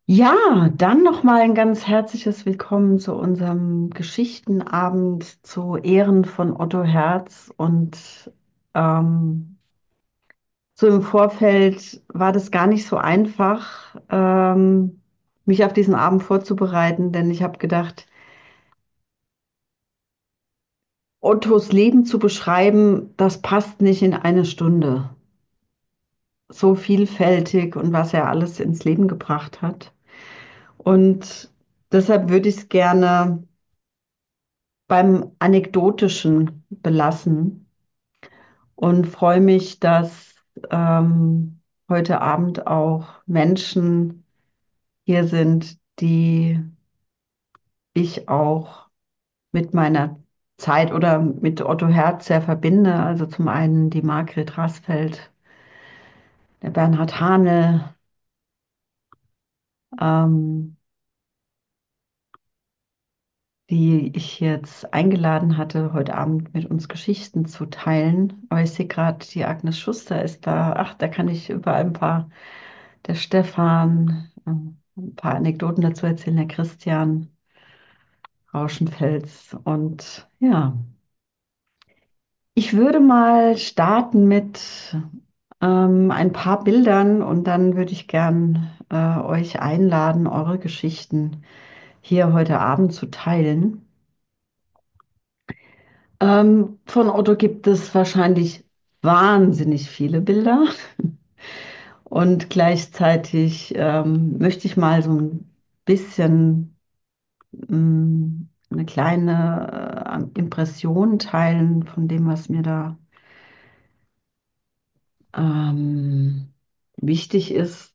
Ja, dann noch mal ein ganz herzliches Willkommen zu unserem Geschichtenabend zu Ehren von Otto Herz. Und ähm, so im Vorfeld war das gar nicht so einfach, mich auf diesen Abend vorzubereiten, denn ich habe gedacht, Ottos Leben zu beschreiben, das passt nicht in eine Stunde. So vielfältig und was er alles ins Leben gebracht hat. Und deshalb würde ich es gerne beim Anekdotischen belassen und freue mich, dass heute Abend auch Menschen hier sind, die ich auch mit meiner Zeit oder mit Otto Herz sehr verbinde. Also zum einen die Margret Rasfeld, der Bernhard Hane, ähm, die ich jetzt eingeladen hatte, heute Abend mit uns Geschichten zu teilen. Aber ich sehe gerade, die Agnes Schuster ist da. Ach, da kann ich überall ein paar, der Stefan, ein paar Anekdoten dazu erzählen, der Christian Rauschenfels. Und ja, ich würde mal starten mit ein paar Bildern und dann würde ich gern euch einladen, eure Geschichten hier heute Abend zu teilen. Von Otto gibt es wahrscheinlich wahnsinnig viele Bilder und gleichzeitig möchte ich mal so ein bisschen eine kleine Impression teilen von dem, was mir da wichtig ist.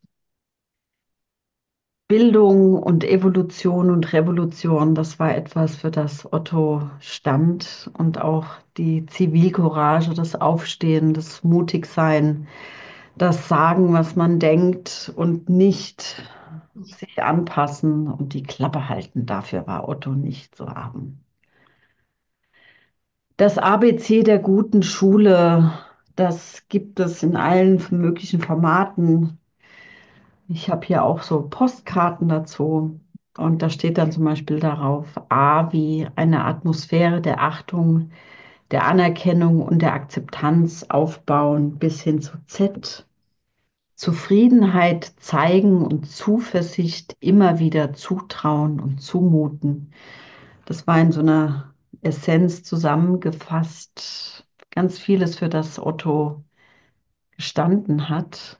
Bildung und Evolution und Revolution, das war etwas, für das Otto stand und auch die Zivilcourage, das Aufstehen, das Mutigsein, das Sagen, was man denkt und nicht sich anpassen und die Klappe halten. Dafür war Otto nicht zu haben. Das ABC der guten Schule, das gibt es in allen möglichen Formaten. Ich habe hier auch so Postkarten dazu. Und da steht dann zum Beispiel darauf A wie eine Atmosphäre der Achtung, der Anerkennung und der Akzeptanz aufbauen, bis hin zu Z. Zufriedenheit zeigen und Zuversicht immer wieder zutrauen und zumuten. Das war in so einer Essenz zusammengefasst. Ganz vieles, für das Otto gestanden hat.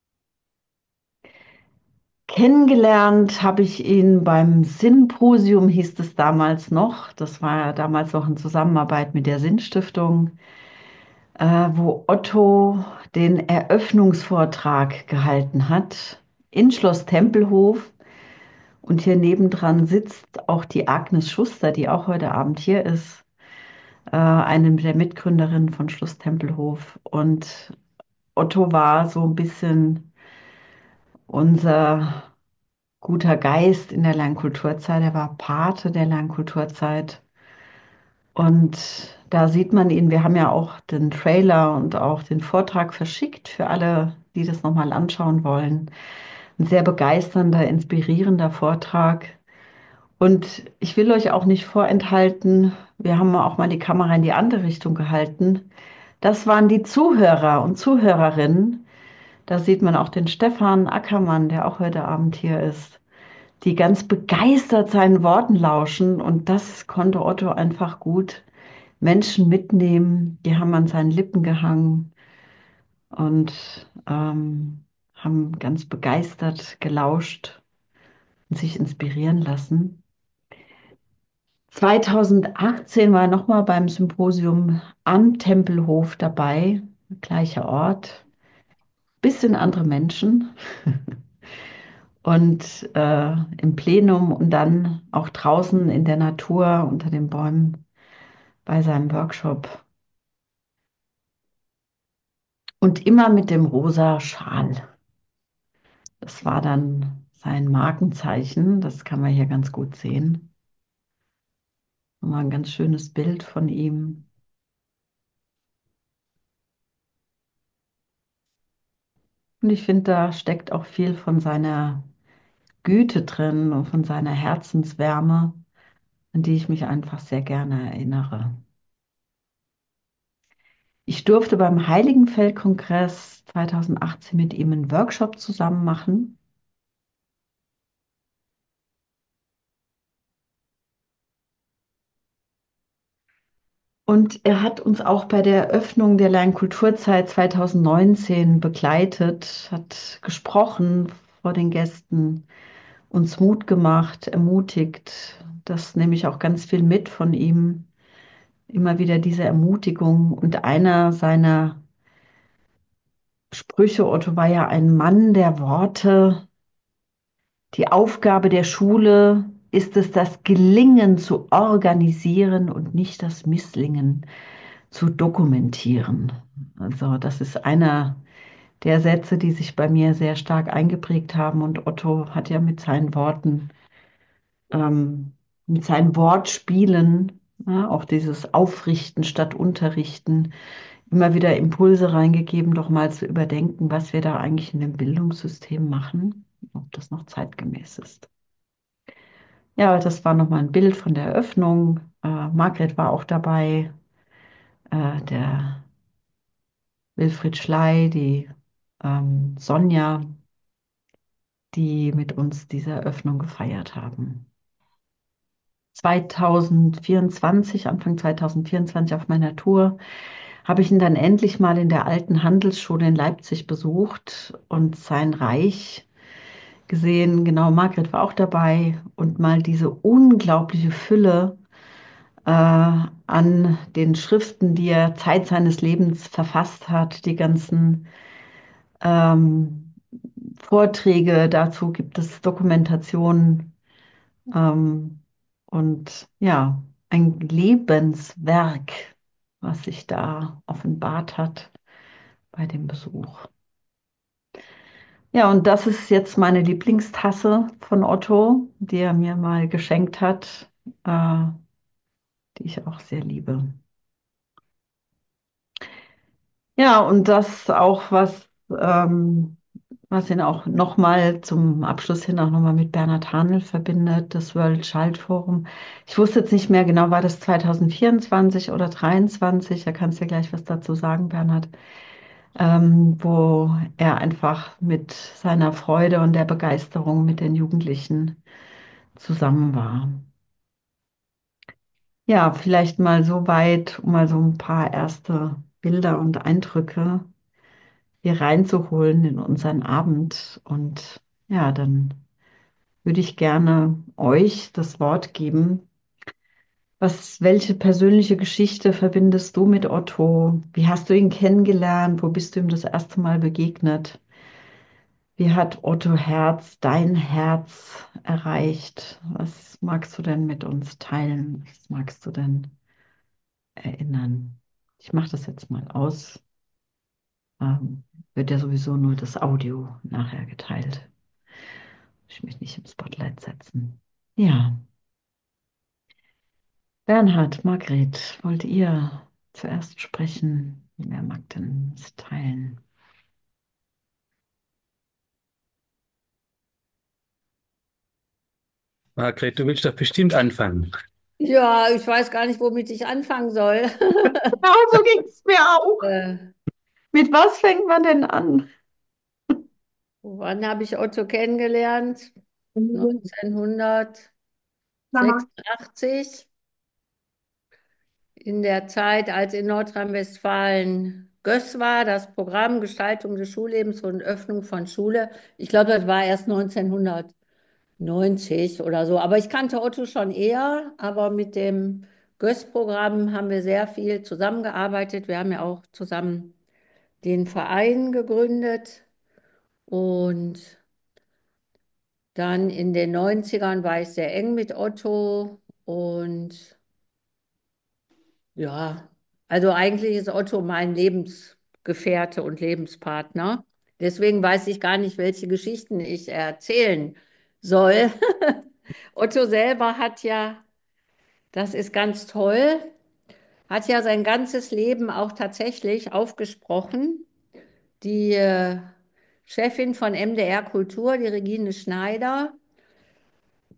Kennengelernt habe ich ihn beim Symposium, hieß es damals noch. Das war ja damals noch in Zusammenarbeit mit der Sinnstiftung, wo Otto den Eröffnungsvortrag gehalten hat in Schloss Tempelhof. Und hier nebendran sitzt auch die Agnes Schuster, die auch heute Abend hier ist, eine der Mitgründerinnen von Schloss Tempelhof. Und Otto war so ein bisschen unser guter Geist in der Lernkulturzeit. Er war Pate der Lernkulturzeit. Und da sieht man ihn, wir haben ja auch den Trailer und auch den Vortrag verschickt für alle, die das nochmal anschauen wollen. Ein sehr begeisternder, inspirierender Vortrag. Und ich will euch auch nicht vorenthalten, wir haben auch mal die Kamera in die andere Richtung gehalten. Das waren die Zuhörer und Zuhörerinnen. Da sieht man auch den Stefan Ackermann, der auch heute Abend hier ist, die ganz begeistert seinen Worten lauschen. Und das konnte Otto einfach gut Menschen mitnehmen. Die haben an seinen Lippen gehangen und haben ganz begeistert gelauscht und sich inspirieren lassen. 2018 war er nochmal beim Symposium am Tempelhof dabei, gleicher Ort, bisschen andere Menschen und im Plenum und dann auch draußen in der Natur unter den Bäumen bei seinem Workshop und immer mit dem rosa Schal. Das war dann sein Markenzeichen, das kann man hier ganz gut sehen. War ein ganz schönes Bild von ihm. Und ich finde, da steckt auch viel von seiner Güte drin und von seiner Herzenswärme, an die ich mich einfach sehr gerne erinnere. Ich durfte beim Heiligenfeld-Kongress 2018 mit ihm einen Workshop zusammen machen. Und er hat uns auch bei der Eröffnung der Lernkulturzeit 2019 begleitet, hat gesprochen vor den Gästen, uns Mut gemacht, ermutigt. Das nehme ich auch ganz viel mit von ihm. Immer wieder diese Ermutigung. Und einer seiner Sprüche, Otto war ja ein Mann der Worte. Die Aufgabe der Schule ist es, das Gelingen zu organisieren und nicht das Misslingen zu dokumentieren. Also das ist einer der Sätze, die sich bei mir sehr stark eingeprägt haben. Und Otto hat ja ähm, mit seinen Wortspielen, ja, auch dieses Aufrichten statt Unterrichten, immer wieder Impulse reingegeben, doch mal zu überdenken, was wir da eigentlich in dem Bildungssystem machen, ob das noch zeitgemäß ist. Ja, das war nochmal ein Bild von der Eröffnung. Margret war auch dabei, der Wilfried Schley, die Sonja, die mit uns diese Eröffnung gefeiert haben. 2024, Anfang 2024 auf meiner Tour, habe ich ihn dann endlich mal in der alten Handelsschule in Leipzig besucht und sein Reich gesehen. Genau, Margret war auch dabei und mal diese unglaubliche Fülle an den Schriften, die er Zeit seines Lebens verfasst hat, die ganzen ähm, Vorträge dazu gibt es Dokumentationen ähm, und ja, ein Lebenswerk, was sich da offenbart hat bei dem Besuch. Ja, und das ist jetzt meine Lieblingstasse von Otto, die er mir mal geschenkt hat, die ich auch sehr liebe. Ja, und das auch was ihn auch nochmal zum Abschluss hin auch nochmal mit Bernhard Hanel verbindet, das World Child Forum. Ich wusste jetzt nicht mehr genau, war das 2024 oder 2023? Da kannst du ja gleich was dazu sagen, Bernhard. Wo er einfach mit seiner Freude und der Begeisterung mit den Jugendlichen zusammen war. Ja, vielleicht mal so weit, um mal so ein paar erste Bilder und Eindrücke hier reinzuholen in unseren Abend. Und ja, dann würde ich gerne euch das Wort geben. Welche persönliche Geschichte verbindest du mit Otto? Wie hast du ihn kennengelernt? Wo bist du ihm das erste Mal begegnet? Wie hat Otto Herz dein Herz erreicht? Was magst du denn mit uns teilen? Was magst du denn erinnern? Ich mache das jetzt mal aus. Wird ja sowieso nur das Audio nachher geteilt. Ich mich nicht im Spotlight setzen. Ja, Bernhard, Margret, wollt ihr zuerst sprechen? Wer mag denn es teilen? Margret, du willst doch bestimmt anfangen. Ja, ich weiß gar nicht, womit ich anfangen soll. Genau so ging es mir auch. Äh, Mit was fängt man denn an? wann habe ich Otto kennengelernt? 1986, in der Zeit, als in Nordrhein-Westfalen Göss war, das Programm Gestaltung des Schullebens und Öffnung von Schule. Ich glaube, das war erst 1990 oder so. Aber ich kannte Otto schon eher, aber mit dem Göss-Programm haben wir sehr viel zusammengearbeitet. Wir haben ja auch zusammen den Verein gegründet. Und dann in den 90ern war ich sehr eng mit Otto. Und ja, also eigentlich ist Otto mein Lebensgefährte und Lebenspartner. Deswegen weiß ich gar nicht, welche Geschichten ich erzählen soll. Otto selber hat ja, das ist ganz toll, hat ja sein ganzes Leben auch tatsächlich aufgesprochen. Die Chefin von MDR Kultur, die Regine Schneider,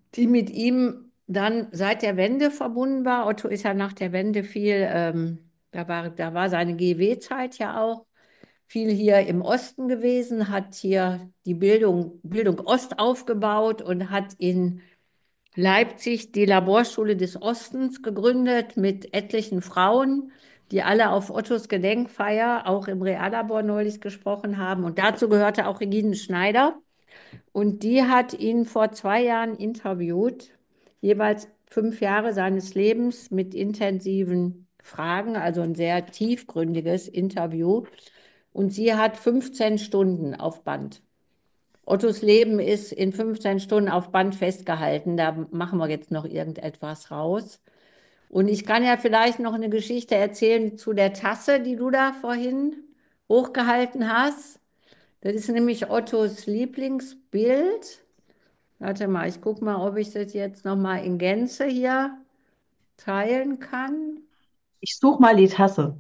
die mit ihm dann seit der Wende verbunden war. Otto ist ja nach der Wende viel, da war seine GW-Zeit ja auch, viel hier im Osten gewesen, hat hier die Bildung Ost aufgebaut und hat in Leipzig die Laborschule des Ostens gegründet mit etlichen Frauen, die alle auf Ottos Gedenkfeier auch im Reallabor neulich gesprochen haben. Und dazu gehörte auch Regine Schneider. Und die hat ihn vor 2 Jahren interviewt, jeweils 5 Jahre seines Lebens mit intensiven Fragen, also ein sehr tiefgründiges Interview. Und sie hat 15 Stunden auf Band. Ottos Leben ist in 15 Stunden auf Band festgehalten. Da machen wir jetzt noch irgendetwas raus. Und ich kann ja vielleicht noch eine Geschichte erzählen zu der Tasse, die du da vorhin hochgehalten hast. Das ist nämlich Ottos Lieblingsbild. Warte mal, ich gucke mal, ob ich das jetzt noch mal in Gänze hier teilen kann. Ich suche mal die Tasse.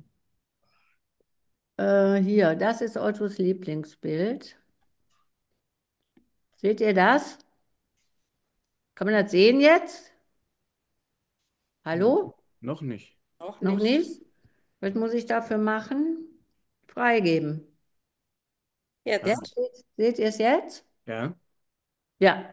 Hier, das ist Ottos Lieblingsbild. Seht ihr das? Kann man das sehen jetzt? Hm, Hallo? noch nicht. Noch nicht? Was muss ich dafür machen? Freigeben. Ja, Jetzt. seht ihr es jetzt? Ja. Ja.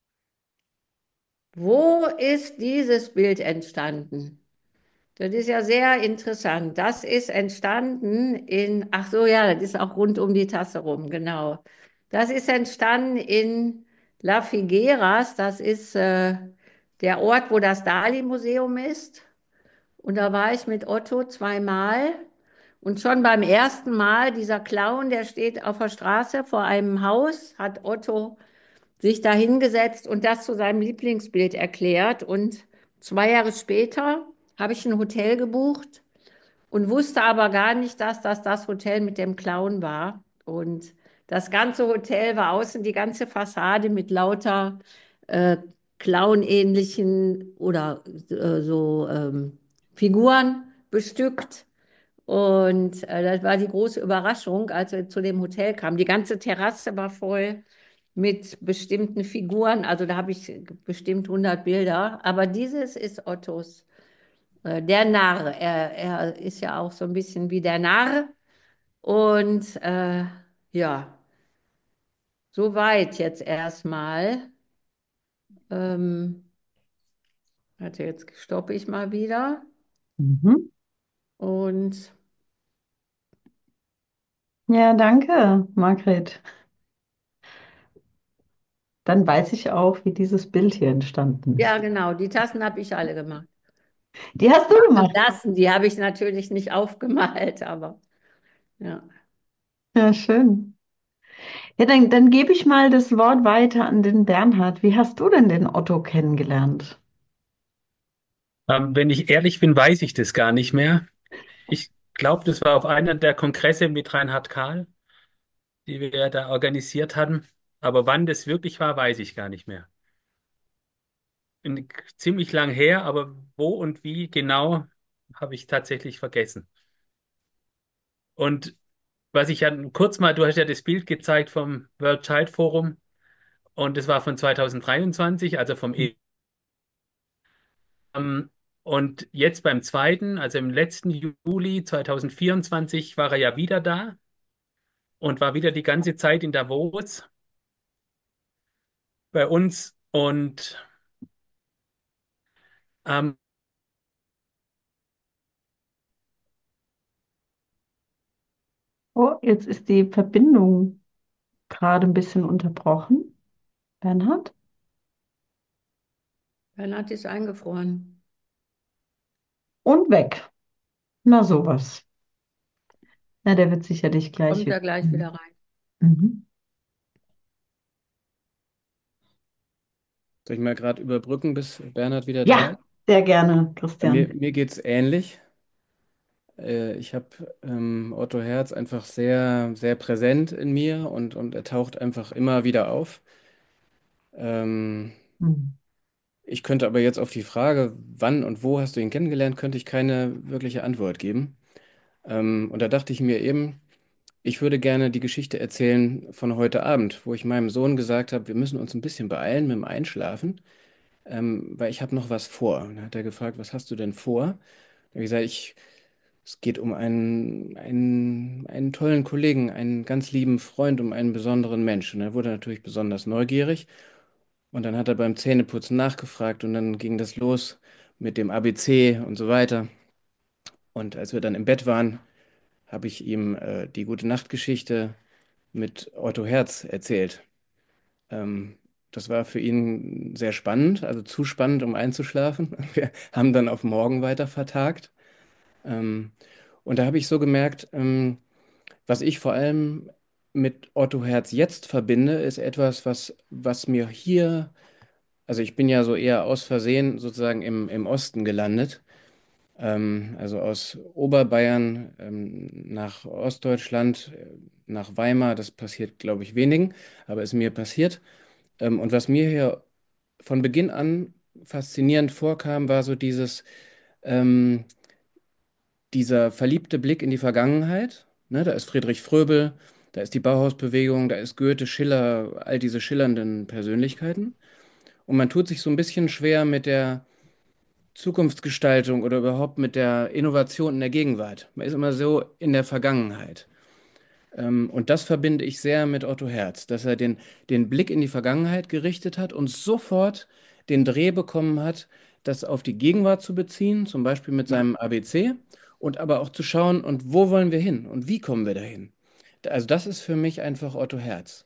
Wo ist dieses Bild entstanden? Das ist ja sehr interessant. Das ist entstanden ach so, ja, das ist auch rund um die Tasse rum, genau. Das ist entstanden in La Figueras. Das ist der Ort, wo das Dali-Museum ist. Und da war ich mit Otto 2 Mal. Und schon beim ersten Mal, dieser Clown, der steht auf der Straße vor einem Haus, hat Otto sich da hingesetzt und das zu seinem Lieblingsbild erklärt. Und 2 Jahre später habe ich ein Hotel gebucht und wusste aber gar nicht, dass das das Hotel mit dem Clown war. Und das ganze Hotel war außen die ganze Fassade mit lauter äh, Clown-ähnlichen oder Figuren bestückt. Und das war die große Überraschung, als wir zu dem Hotel kamen. Die ganze Terrasse war voll mit bestimmten Figuren. Also da habe ich bestimmt 100 Bilder. Aber dieses ist Ottos, der Narr. Er ist ja auch so ein bisschen wie der Narr. Und ja, soweit jetzt erstmal. Ähm, also jetzt stoppe ich mal wieder. Mhm. Und Ja, danke, Margret. Dann weiß ich auch, wie dieses Bild hier entstanden ja, ist. genau, die Tassen habe ich alle gemacht. Die hast du gemacht. Lassen, die habe ich natürlich nicht aufgemalt, aber ja. Ja, schön. Ja, dann gebe ich mal das Wort weiter an den Bernhard. Wie hast du denn den Otto kennengelernt? Wenn ich ehrlich bin, weiß ich das gar nicht mehr. Ich glaube, das war auf einer der Kongresse mit Reinhard Kahl, die wir da organisiert hatten. Aber wann das wirklich war, weiß ich gar nicht mehr. Ziemlich lang her, aber wo und wie genau, habe ich tatsächlich vergessen. Und was ich ja kurz mal, du hast ja das Bild gezeigt vom World Child Forum und das war von 2023, also vom Ähm, und jetzt beim zweiten, also im letzten Juli 2024, war er ja wieder da und war wieder die ganze Zeit in Davos bei uns. Und ähm, Oh, jetzt ist die Verbindung gerade ein bisschen unterbrochen. Bernhard? Bernhard ist eingefroren. Und weg. Na sowas. Na, der wird sicherlich gleich Kommt wieder. er gleich wieder rein. Mhm. Soll ich mal gerade überbrücken, bis Bernhard wieder da Ja, ist? sehr gerne, Mir, Christian. mir geht es ähnlich. Ich habe Otto Herz einfach sehr, sehr präsent in mir und er taucht einfach immer wieder auf. Ähm, Mhm. Ich könnte aber jetzt auf die Frage, wann und wo hast du ihn kennengelernt, könnte ich keine wirkliche Antwort geben. Und da dachte ich mir eben, ich würde gerne die Geschichte erzählen von heute Abend, wo ich meinem Sohn gesagt habe, wir müssen uns ein bisschen beeilen mit dem Einschlafen. weil ich habe noch was vor. Und dann hat er gefragt, was hast du denn vor? Da habe ich gesagt, es geht um einen tollen Kollegen, einen ganz lieben Freund, um einen besonderen Menschen. Er wurde natürlich besonders neugierig und dann hat er beim Zähneputzen nachgefragt und dann ging das los mit dem ABC und so weiter. Und als wir dann im Bett waren, habe ich ihm die gute Nachtgeschichte mit Otto Herz erzählt. Ähm, Das war für ihn sehr spannend, also zu spannend, um einzuschlafen. Wir haben dann auf morgen weiter vertagt. Ähm, und da habe ich so gemerkt, was ich vor allem mit Otto Herz jetzt verbinde, ist etwas, was mir hier, also ich bin ja so eher aus Versehen sozusagen im Osten gelandet, also aus Oberbayern nach Ostdeutschland, nach Weimar, das passiert, glaube ich, wenigen, aber ist mir passiert. Und was mir hier von Beginn an faszinierend vorkam, war so ähm, dieser verliebte Blick in die Vergangenheit. Ne, da ist Friedrich Fröbel, da ist die Bauhausbewegung, da ist Goethe, Schiller, all diese schillernden Persönlichkeiten. Und man tut sich so ein bisschen schwer mit der Zukunftsgestaltung oder überhaupt mit der Innovation in der Gegenwart. Man ist immer so in der Vergangenheit. Und das verbinde ich sehr mit Otto Herz, dass er den Blick in die Vergangenheit gerichtet hat und sofort den Dreh bekommen hat, das auf die Gegenwart zu beziehen, zum Beispiel mit seinem ABC, und aber auch zu schauen, und wo wollen wir hin und wie kommen wir dahin. Also das ist für mich einfach Otto Herz.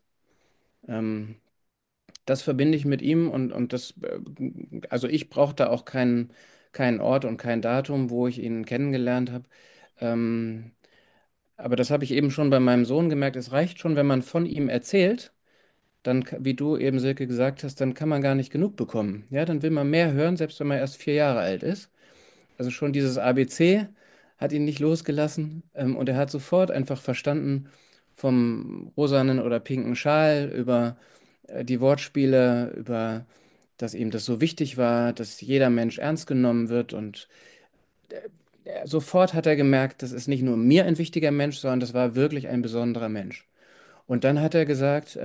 Ähm, Das verbinde ich mit ihm und also ich brauche da auch keinen Ort und kein Datum, wo ich ihn kennengelernt habe. Ähm, aber das habe ich eben schon bei meinem Sohn gemerkt. Es reicht schon, wenn man von ihm erzählt, dann, wie du eben, Silke, gesagt hast, dann kann man gar nicht genug bekommen. Ja, dann will man mehr hören, selbst wenn man erst 4 Jahre alt ist. Also schon dieses ABC hat ihn nicht losgelassen, und er hat sofort einfach verstanden, vom rosanen oder pinken Schal über die Wortspiele, über dass ihm das so wichtig war, dass jeder Mensch ernst genommen wird und sofort hat er gemerkt, das ist nicht nur mir ein wichtiger Mensch, sondern das war wirklich ein besonderer Mensch. Und dann hat er gesagt,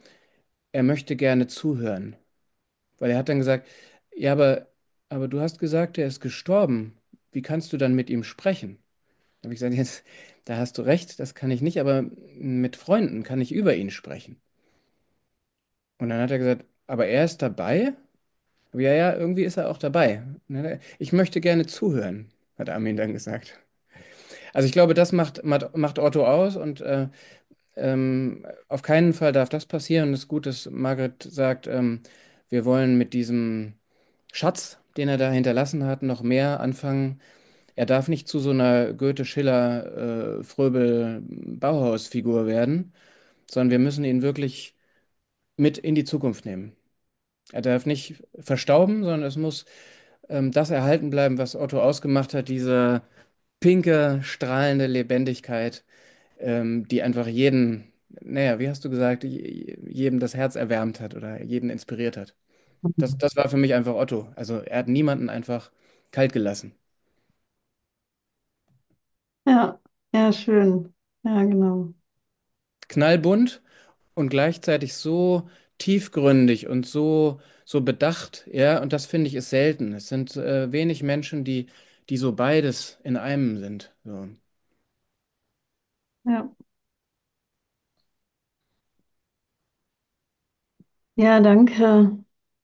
er möchte gerne zuhören, weil er hat dann gesagt, ja, aber du hast gesagt, er ist gestorben. Wie kannst du dann mit ihm sprechen? Da habe ich gesagt, jetzt, da hast du recht, das kann ich nicht, aber mit Freunden kann ich über ihn sprechen. Und dann hat er gesagt, aber er ist dabei? Aber ja, ja, irgendwie ist er auch dabei. Ich möchte gerne zuhören, hat Armin dann gesagt. Also ich glaube, das macht Otto aus und auf keinen Fall darf das passieren. Und es ist gut, dass Margret sagt, wir wollen mit diesem Schatz, den er da hinterlassen hat, noch mehr anfangen. Er darf nicht zu so einer Goethe, Schiller, Fröbel, Bauhaus-Figur werden, sondern wir müssen ihn wirklich mit in die Zukunft nehmen. Er darf nicht verstauben, sondern es muss das erhalten bleiben, was Otto ausgemacht hat, diese pinke, strahlende Lebendigkeit, die einfach jeden, naja, wie hast du gesagt, jedem das Herz erwärmt hat oder jeden inspiriert hat. Das war für mich einfach Otto. Also er hat niemanden einfach kalt gelassen. Ja, ja, schön. Ja, genau. Knallbunt und gleichzeitig so tiefgründig und so bedacht, ja, und das finde ich ist selten. Es sind wenig Menschen, die so beides in einem sind. So. Ja, ja, danke.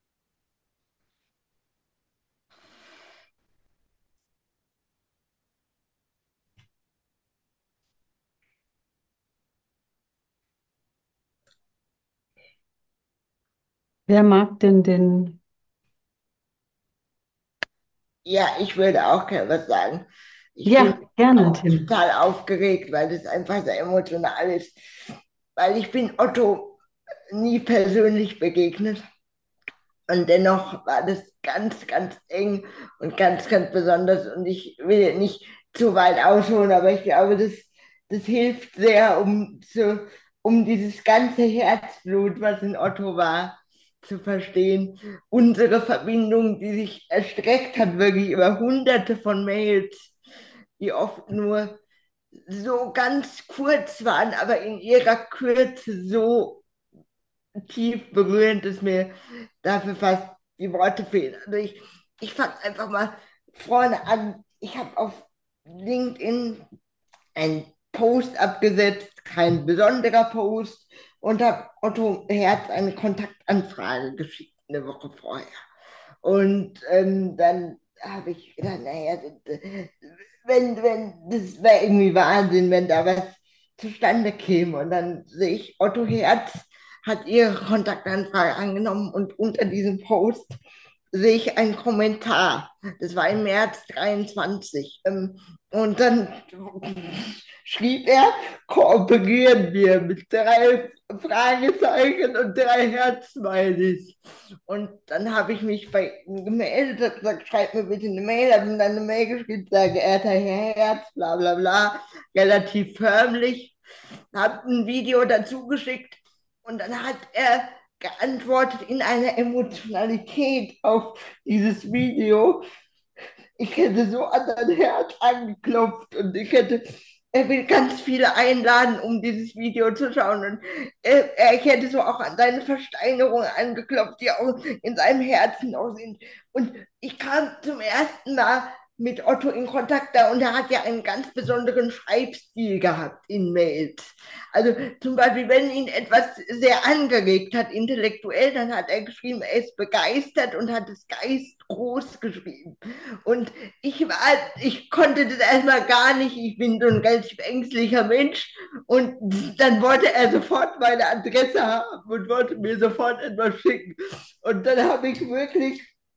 Wer mag denn den? Ja, ich würde auch gerne was sagen. Ich bin Ja, gerne, auch Tim. total aufgeregt, weil das einfach sehr emotional ist. Weil ich bin Otto nie persönlich begegnet. Und dennoch war das ganz, ganz eng und ganz, ganz besonders. Und ich will nicht zu weit ausholen, aber ich glaube, das hilft sehr, um dieses ganze Herzblut, was in Otto war, zu verstehen. Unsere Verbindung, die sich erstreckt hat, wirklich über hunderte von Mails, die oft nur so ganz kurz waren, aber in ihrer Kürze so tief berührend, dass mir dafür fast die Worte fehlen. Also ich fange einfach mal vorne an. Ich habe auf LinkedIn einen Post abgesetzt, kein besonderer Post, und habe Otto Herz eine Kontaktanfrage geschickt, eine Woche vorher. Und dann habe ich gedacht, naja, das wäre irgendwie Wahnsinn, wenn da was zustande käme. Und dann sehe ich, Otto Herz hat ihre Kontaktanfrage angenommen und unter diesem Post sehe ich einen Kommentar. Das war im März 23. Und dann schrieb er, kooperieren wir mit 3 Fragezeichen und 3 Herzsmileys. Und dann habe ich mich bei ihm gemeldet, habe gesagt, schreib mir bitte eine Mail, habe ihm dann eine Mail geschrieben, sehr geehrter Herr Herz, bla bla bla, relativ förmlich, habe ein Video dazu geschickt und dann hat er geantwortet in einer Emotionalität auf dieses Video. Ich hätte so an sein Herz angeklopft und er will ganz viele einladen, um dieses Video zu schauen. Und ich hätte so auch an seine Versteinerungen angeklopft, die auch in seinem Herzen noch sind. Und ich kam zum ersten Mal mit Otto in Kontakt da und er hat ja einen ganz besonderen Schreibstil gehabt in Mails. Also zum Beispiel, wenn ihn etwas sehr angeregt hat, intellektuell, dann hat er geschrieben, er ist begeistert und hat es Geist groß geschrieben. Und ich konnte das erstmal gar nicht, ich bin so ein relativ ängstlicher Mensch und dann wollte er sofort meine Adresse haben und wollte mir sofort etwas schicken. Und dann habe ich wirklich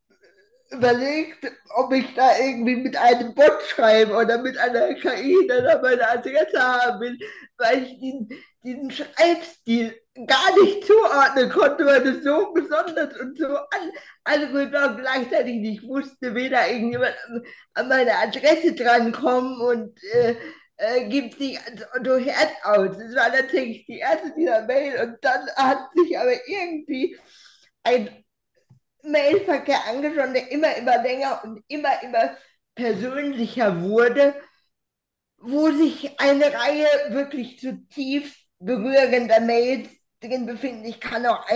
überlegt, ob ich da irgendwie mit einem Bot schreibe oder mit einer KI dann meine Adresse haben will, weil ich diesen Schreibstil gar nicht zuordnen konnte, weil das so besonders und so angenehm war und gleichzeitig nicht wusste, weder irgendjemand an meine Adresse drankommen und gibt sich als Otto Herz aus. Das war tatsächlich die erste dieser Mail und dann hat sich aber irgendwie ein Mailverkehr angeschaut, der immer länger und immer persönlicher wurde, wo sich eine Reihe wirklich zutiefst berührender Mails drin befinden. Ich kann auch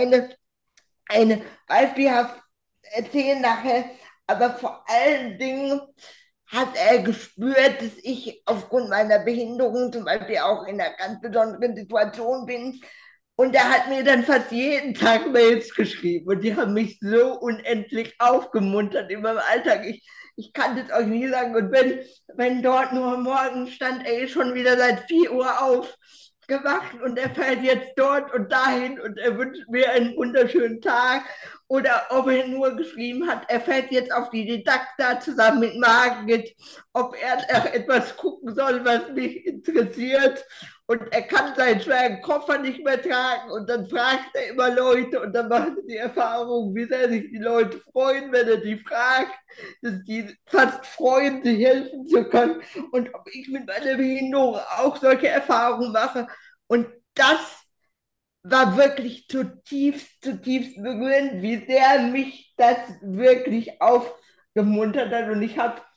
eine beispielhaft erzählen nachher, aber vor allen Dingen hat er gespürt, dass ich aufgrund meiner Behinderung zum Beispiel auch in einer ganz besonderen Situation bin. Und er hat mir dann fast jeden Tag Mails geschrieben und die haben mich so unendlich aufgemuntert in meinem Alltag. Ich kann das euch nie sagen. Und wenn dort nur morgen stand, er ist schon wieder seit 4 Uhr aufgewacht und er fährt jetzt dort und dahin und er wünscht mir einen wunderschönen Tag. Oder ob er nur geschrieben hat, er fährt jetzt auf die Didakta zusammen mit Margit, ob er etwas gucken soll, was mich interessiert. Und er kann seinen schweren Koffer nicht mehr tragen und dann fragt er immer Leute und dann macht er die Erfahrung, wie sehr sich die Leute freuen, wenn er die fragt, dass die fast freuen, sich helfen zu können und ob ich mit meiner Behinderung auch solche Erfahrungen mache. Und das war wirklich zutiefst berührend, wie sehr mich das wirklich aufgemuntert hat. Und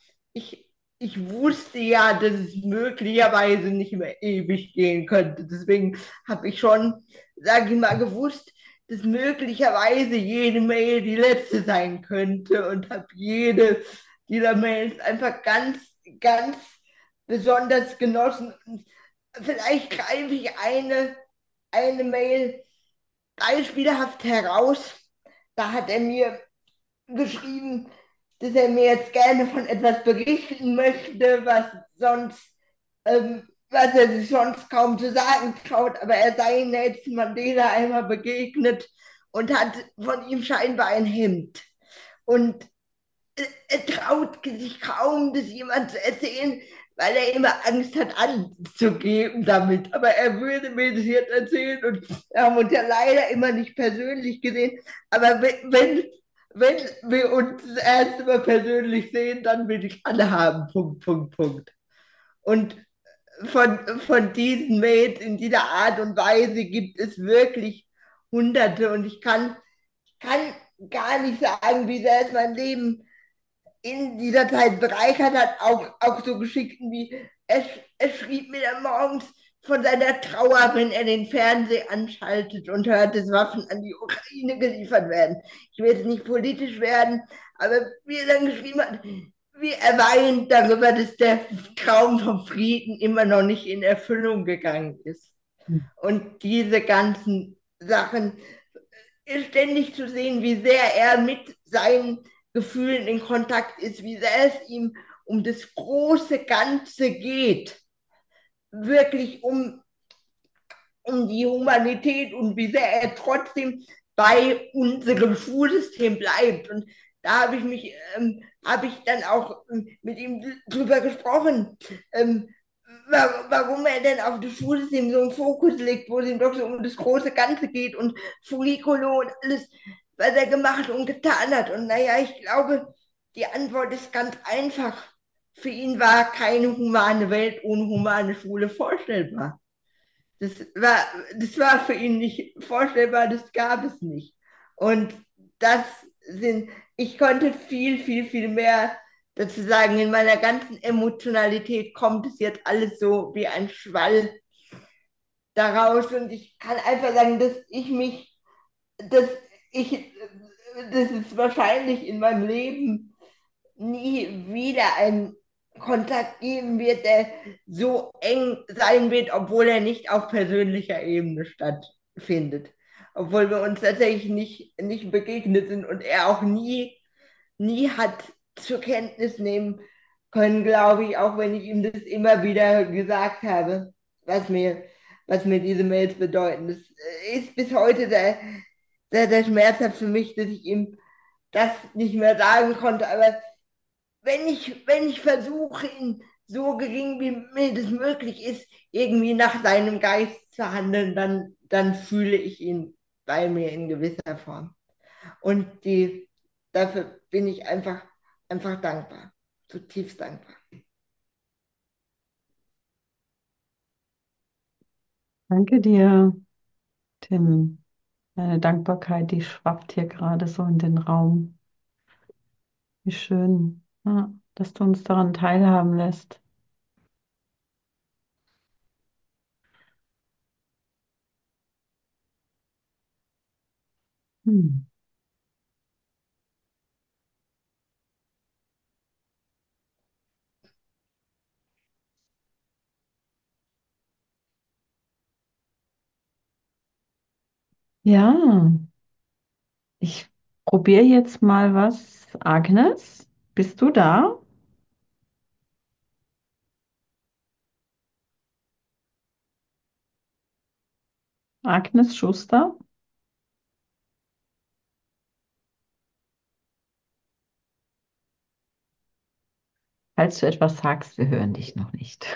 ich wusste ja, dass es möglicherweise nicht mehr ewig gehen könnte. Deswegen habe ich schon, sage ich mal, gewusst, dass möglicherweise jede Mail die letzte sein könnte und habe jede dieser Mails einfach ganz besonders genossen. Und vielleicht greife ich eine Mail beispielhaft heraus. Da hat er mir geschrieben, dass er mir jetzt gerne von etwas berichten möchte, was er sich sonst kaum zu sagen traut, aber er sei Nelson Mandela einmal begegnet und hat von ihm scheinbar ein Hemd. Und er traut sich kaum, das jemand zu erzählen, weil er immer Angst hat, anzugeben damit. Aber er würde mir das jetzt erzählen und wir haben uns ja leider immer nicht persönlich gesehen. Aber wenn wir uns das erste Mal persönlich sehen, dann will ich alle haben. Punkt, Punkt, Punkt. Und von diesen Mails in dieser Art und Weise gibt es wirklich Hunderte und ich kann gar nicht sagen, wie sehr es mein Leben in dieser Zeit bereichert hat, auch so Geschichten wie, er schrieb mir dann morgens von seiner Trauer, wenn er den Fernseher anschaltet und hört, dass Waffen an die Ukraine geliefert werden. Ich will jetzt nicht politisch werden, aber wie er dann geschrieben hat, wie er weint darüber, dass der Traum vom Frieden immer noch nicht in Erfüllung gegangen ist. Und diese ganzen Sachen ständig zu sehen, wie sehr er mit seinen Gefühlen in Kontakt ist, wie sehr es ihm um das große Ganze geht, wirklich um die Humanität und wie sehr er trotzdem bei unserem Schulsystem bleibt. Und da habe ich dann auch mit ihm drüber gesprochen, warum er denn auf das Schulsystem so einen Fokus legt, wo es ihm doch so um das große Ganze geht und Curriculum und alles, was er gemacht und getan hat. Und naja, ich glaube, die Antwort ist ganz einfach. Für ihn war keine humane Welt ohne humane Schule vorstellbar. Das war, das war für ihn nicht vorstellbar, das gab es nicht. Und das sind, ich konnte viel, viel, viel mehr dazu sagen. In meiner ganzen Emotionalität kommt es jetzt alles so wie ein Schwall daraus. Und ich kann einfach sagen, dass ich, dass es wahrscheinlich in meinem Leben nie wieder einen Kontakt geben wird, der so eng sein wird, obwohl er nicht auf persönlicher Ebene stattfindet. Obwohl wir uns tatsächlich nicht begegnet sind und er auch nie hat zur Kenntnis nehmen können, glaube ich, auch wenn ich ihm das immer wieder gesagt habe, was mir, was mir diese Mails bedeuten. Das ist bis heute sehr schmerzhaft für mich, dass ich ihm das nicht mehr sagen konnte, aber wenn ich versuche, ihn so gering wie mir das möglich ist, irgendwie nach seinem Geist zu handeln, dann fühle ich ihn bei mir in gewisser Form. Und dafür bin ich einfach dankbar, zutiefst dankbar. Danke dir, Tim. Deine Dankbarkeit, die schwappt hier gerade so in den Raum. Wie schön, ja, dass du uns daran teilhaben lässt. Hm. Ja, ich probiere jetzt mal was. Agnes, bist du da? Agnes Schuster? Falls du etwas sagst, wir hören dich noch nicht.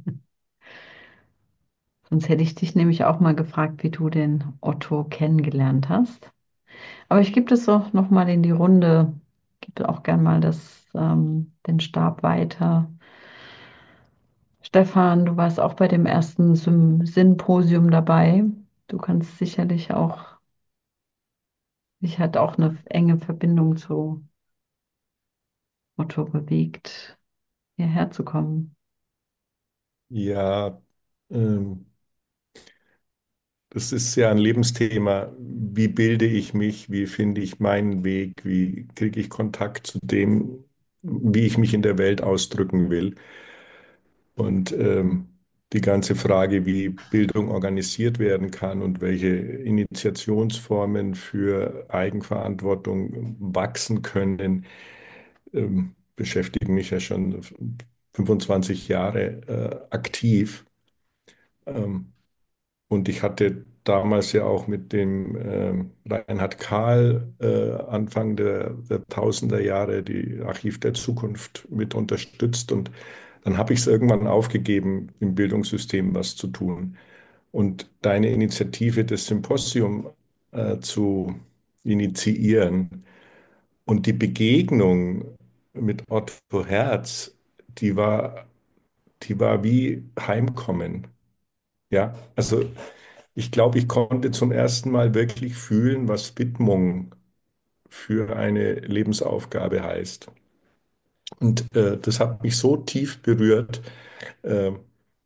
Sonst hätte ich dich nämlich auch mal gefragt, wie du den Otto kennengelernt hast. Aber ich gebe das auch noch mal in die Runde. Gebe auch gern mal den Stab weiter. Stefan, du warst auch bei dem ersten Symposium dabei. Du kannst sicherlich auch, dich hat auch eine enge Verbindung zu Otto bewegt, hierher zu kommen. Ja, ähm, das ist ja ein Lebensthema. Wie bilde ich mich? Wie finde ich meinen Weg? Wie kriege ich Kontakt zu dem, wie ich mich in der Welt ausdrücken will? Und die ganze Frage, wie Bildung organisiert werden kann und welche Initiationsformen für Eigenverantwortung wachsen können, beschäftigen mich ja schon 25 Jahre aktiv. Ähm, Und ich hatte damals ja auch mit dem Reinhard Kahl Anfang der Tausender Jahre die Archiv der Zukunft mit unterstützt. Und dann habe ich es irgendwann aufgegeben, im Bildungssystem was zu tun. Und deine Initiative, das Symposium zu initiieren und die Begegnung mit Otto Herz, die war, die war wie Heimkommen. Ja, also ich glaube, ich konnte zum ersten Mal wirklich fühlen, was Widmung für eine Lebensaufgabe heißt. Und das hat mich so tief berührt. Äh,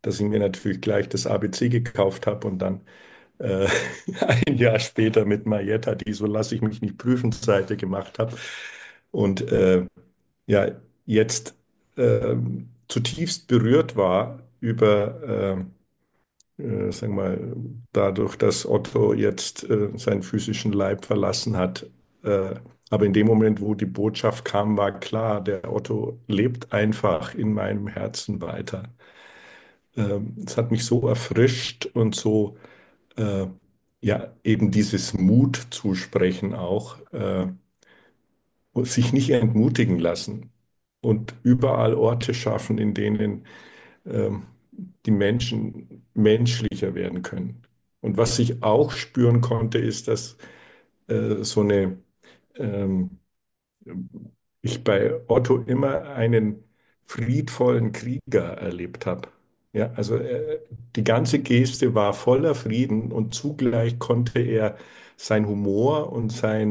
dass ich mir natürlich gleich das ABC gekauft habe und dann äh, ein Jahr später mit Marietta die So lasse ich mich nicht prüfen Seite gemacht habe. Und ja, jetzt zutiefst berührt war über, sagen wir mal, dadurch, dass Otto jetzt seinen physischen Leib verlassen hat. Aber in dem Moment, wo die Botschaft kam, war klar, der Otto lebt einfach in meinem Herzen weiter. Es hat mich so erfrischt und so, äh, ja, eben dieses Mut zusprechen auch, und sich nicht entmutigen lassen und überall Orte schaffen, in denen ähm, die Menschen menschlicher werden können. Und was ich auch spüren konnte, ist, dass so eine, ähm, ich bei Otto immer einen friedvollen Krieger erlebt habe. Ja, also die ganze Geste war voller Frieden und zugleich konnte er sein Humor und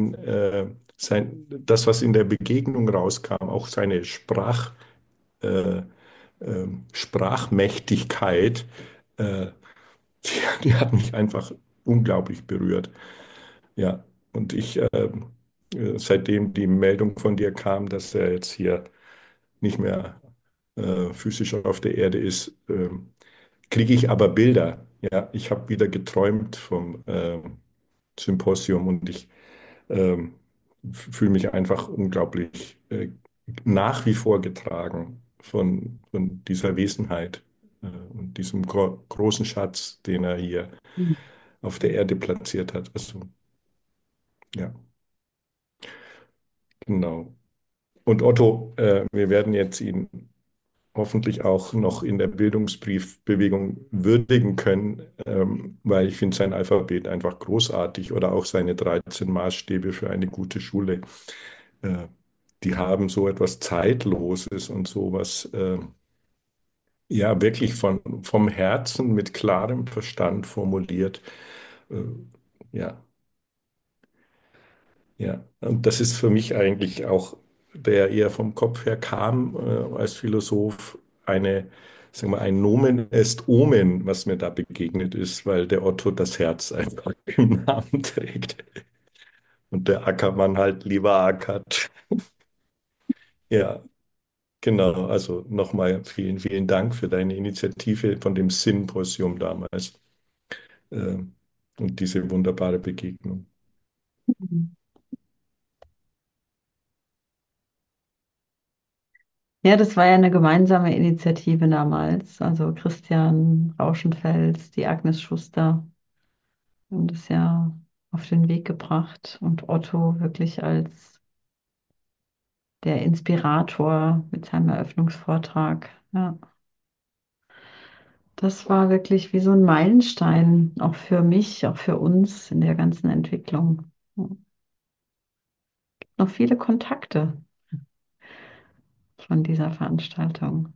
das, was in der Begegnung rauskam, auch seine äh, Sprachmächtigkeit, äh, die hat mich einfach unglaublich berührt. Ja, und seitdem die Meldung von dir kam, dass er jetzt hier nicht mehr physisch auf der Erde ist, kriege ich aber Bilder. Ja, ich habe wieder geträumt vom Symposium und ich ähm, fühle mich einfach unglaublich nach wie vor getragen von dieser Wesenheit und diesem großen Schatz, den er hier auf der Erde platziert hat. Also, ja, genau. Und Otto, wir werden jetzt ihn hoffentlich auch noch in der Bildungsbriefbewegung würdigen können, weil ich finde sein Alphabet einfach großartig oder auch seine 13 Maßstäbe für eine gute Schule. Äh, Die haben so etwas Zeitloses und sowas, ja, wirklich vom Herzen mit klarem Verstand formuliert. Äh, ja, ja. Und das ist für mich eigentlich auch, der eher vom Kopf her kam, als Philosoph, sagen wir, ein Nomen est Omen, was mir da begegnet ist, weil der Otto das Herz einfach im Namen trägt und der Ackermann halt lieber ackert. Ja, genau. Also nochmal vielen, vielen Dank für deine Initiative von dem Symposium damals, äh, und diese wunderbare Begegnung. Ja, das war ja eine gemeinsame Initiative damals. Also Christian Rauschenfels, die Agnes Schuster haben das ja auf den Weg gebracht und Otto wirklich als der Inspirator mit seinem Eröffnungsvortrag. Ja, das war wirklich wie so ein Meilenstein, auch für mich, auch für uns in der ganzen Entwicklung. Ja, noch viele Kontakte von dieser Veranstaltung.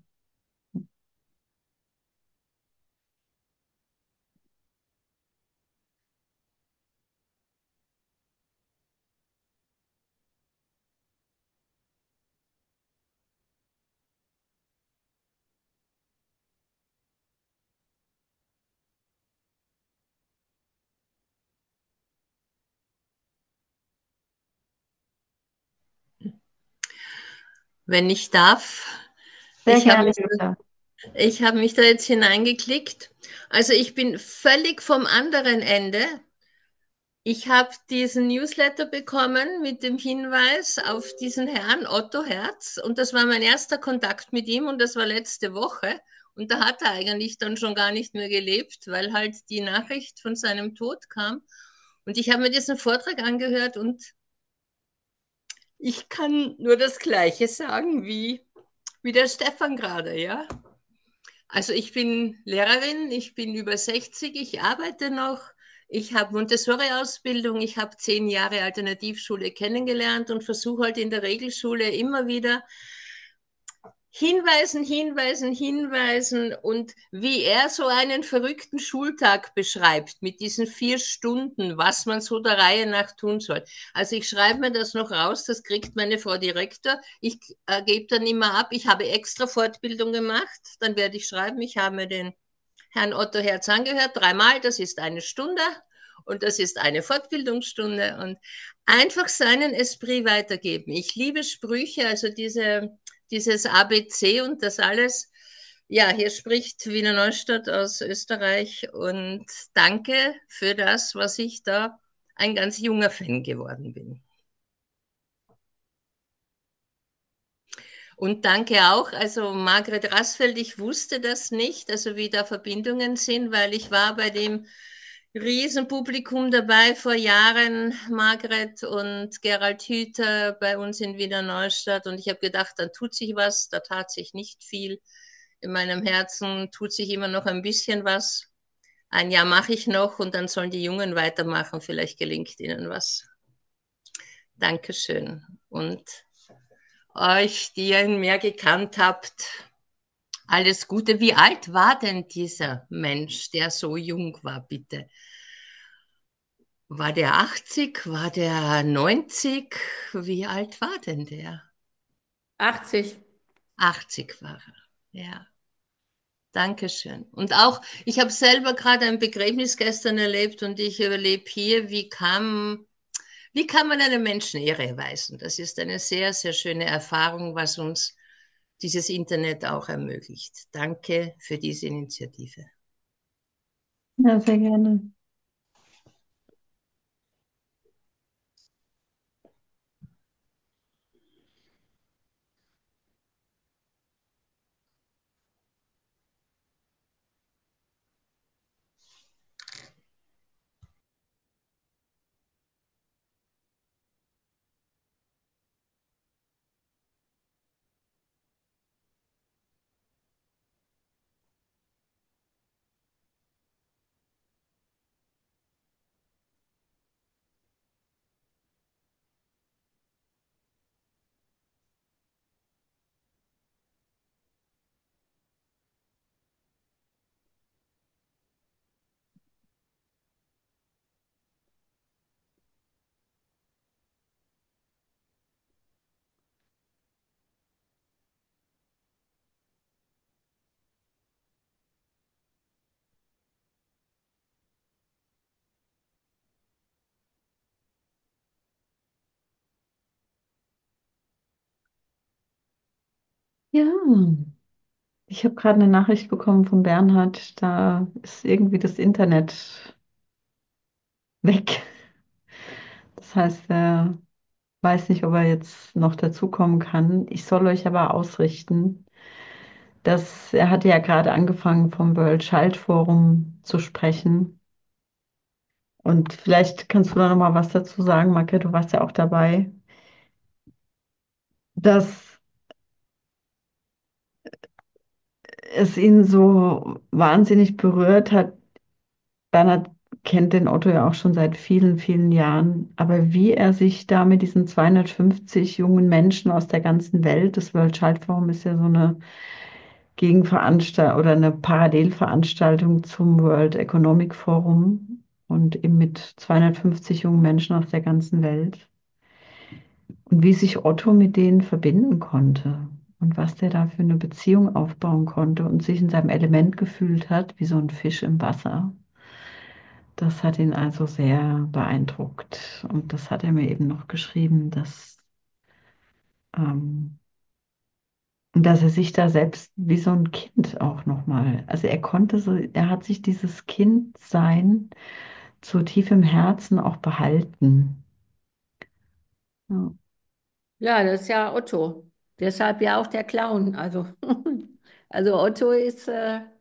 Wenn ich darf, Sehr ich habe gerne, mich, Jutta. ich habe mich da jetzt hineingeklickt. Also ich bin völlig vom anderen Ende. Ich habe diesen Newsletter bekommen mit dem Hinweis auf diesen Herrn Otto Herz und das war mein erster Kontakt mit ihm und das war letzte Woche und da hat er eigentlich dann schon gar nicht mehr gelebt, weil halt die Nachricht von seinem Tod kam und ich habe mir diesen Vortrag angehört und ich kann nur das Gleiche sagen wie der Stefan gerade, ja. Also ich bin Lehrerin, ich bin über 60, ich arbeite noch, ich habe Montessori-Ausbildung, ich habe 10 Jahre Alternativschule kennengelernt und versuche halt in der Regelschule immer wieder hinweisen, hinweisen, hinweisen und wie er so einen verrückten Schultag beschreibt mit diesen 4 Stunden, was man so der Reihe nach tun soll. Also ich schreibe mir das noch raus, das kriegt meine Frau Direktor. Ich gebe dann immer ab, ich habe extra Fortbildung gemacht, dann werde ich schreiben, ich habe mir den Herrn Otto Herz angehört, dreimal, das ist eine Stunde und das ist eine Fortbildungsstunde und einfach seinen Esprit weitergeben. Ich liebe Sprüche, also dieses ABC und das alles. Ja, hier spricht Wiener Neustadt aus Österreich und danke für das, was ich da ein ganz junger Fan geworden bin. Und danke auch, also Margret Rassfeld, ich wusste das nicht, also wie da Verbindungen sind, weil ich war bei dem Riesenpublikum dabei vor Jahren, Margret und Gerald Hüther bei uns in Wiener Neustadt und ich habe gedacht, dann tut sich was, da tat sich nicht viel. In meinem Herzen tut sich immer noch ein bisschen was. Ein Jahr mache ich noch und dann sollen die Jungen weitermachen, vielleicht gelingt ihnen was. Dankeschön. Und euch, die ihr ihn mehr gekannt habt, alles Gute. Wie alt war denn dieser Mensch, der so jung war, bitte? War der 80? War der 90? Wie alt war denn der? 80. 80 war er, ja. Dankeschön. Und auch, ich habe selber gerade ein Begräbnis gestern erlebt und ich überlebe hier, wie kann man einem Menschen Ehre erweisen? Das ist eine sehr, sehr schöne Erfahrung, was uns dieses Internet auch ermöglicht. Danke für diese Initiative. Ja, sehr gerne. Ja, ich habe gerade eine Nachricht bekommen von Bernhard, da ist irgendwie das Internet weg. Das heißt, er weiß nicht, ob er jetzt noch dazukommen kann. Ich soll euch aber ausrichten, dass er hatte ja gerade angefangen vom World Child Forum zu sprechen. Und vielleicht kannst du da noch mal was dazu sagen, Marke, du warst ja auch dabei, dass es ihn so wahnsinnig berührt hat. Bernhard kennt den Otto ja auch schon seit vielen, vielen Jahren, aber wie er sich da mit diesen 250 jungen Menschen aus der ganzen Welt, das World Child Forum ist ja so eine Gegenveranstaltung oder eine Parallelveranstaltung zum World Economic Forum und eben mit 250 jungen Menschen aus der ganzen Welt. Und wie sich Otto mit denen verbinden konnte und was der da für eine Beziehung aufbauen konnte und sich in seinem Element gefühlt hat, wie so ein Fisch im Wasser. Das hat ihn also sehr beeindruckt. Und das hat er mir eben noch geschrieben, ähm, dass er sich da selbst wie so ein Kind auch nochmal, also er konnte so, er hat sich dieses Kindsein so tief im Herzen auch behalten. Ja. Ja, das ist ja Otto. Deshalb ja auch der Clown. Also, also Otto ist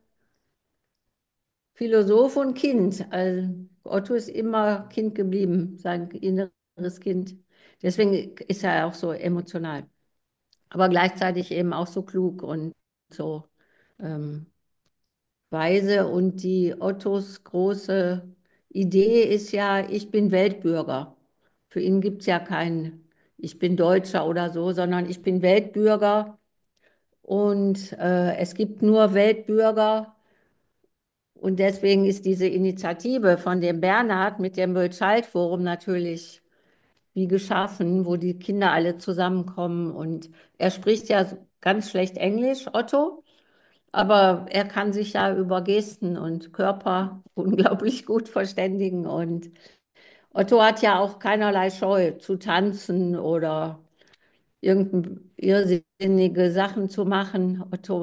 Philosoph und Kind. Also Otto ist immer Kind geblieben, sein inneres Kind. Deswegen ist er auch so emotional. Aber gleichzeitig eben auch so klug und so ähm, weise. Und die Ottos große Idee ist ja, ich bin Weltbürger. Für ihn gibt es ja kein, ich bin Deutscher oder so, sondern ich bin Weltbürger. Und es gibt nur Weltbürger. Und deswegen ist diese Initiative von dem Bernhard mit dem World Child Forum natürlich wie geschaffen, wo die Kinder alle zusammenkommen. Und er spricht ja ganz schlecht Englisch, Otto. Aber er kann sich ja über Gesten und Körper unglaublich gut verständigen. Und Otto hat ja auch keinerlei Scheu zu tanzen oder irgendein irrsinnige Sachen zu machen.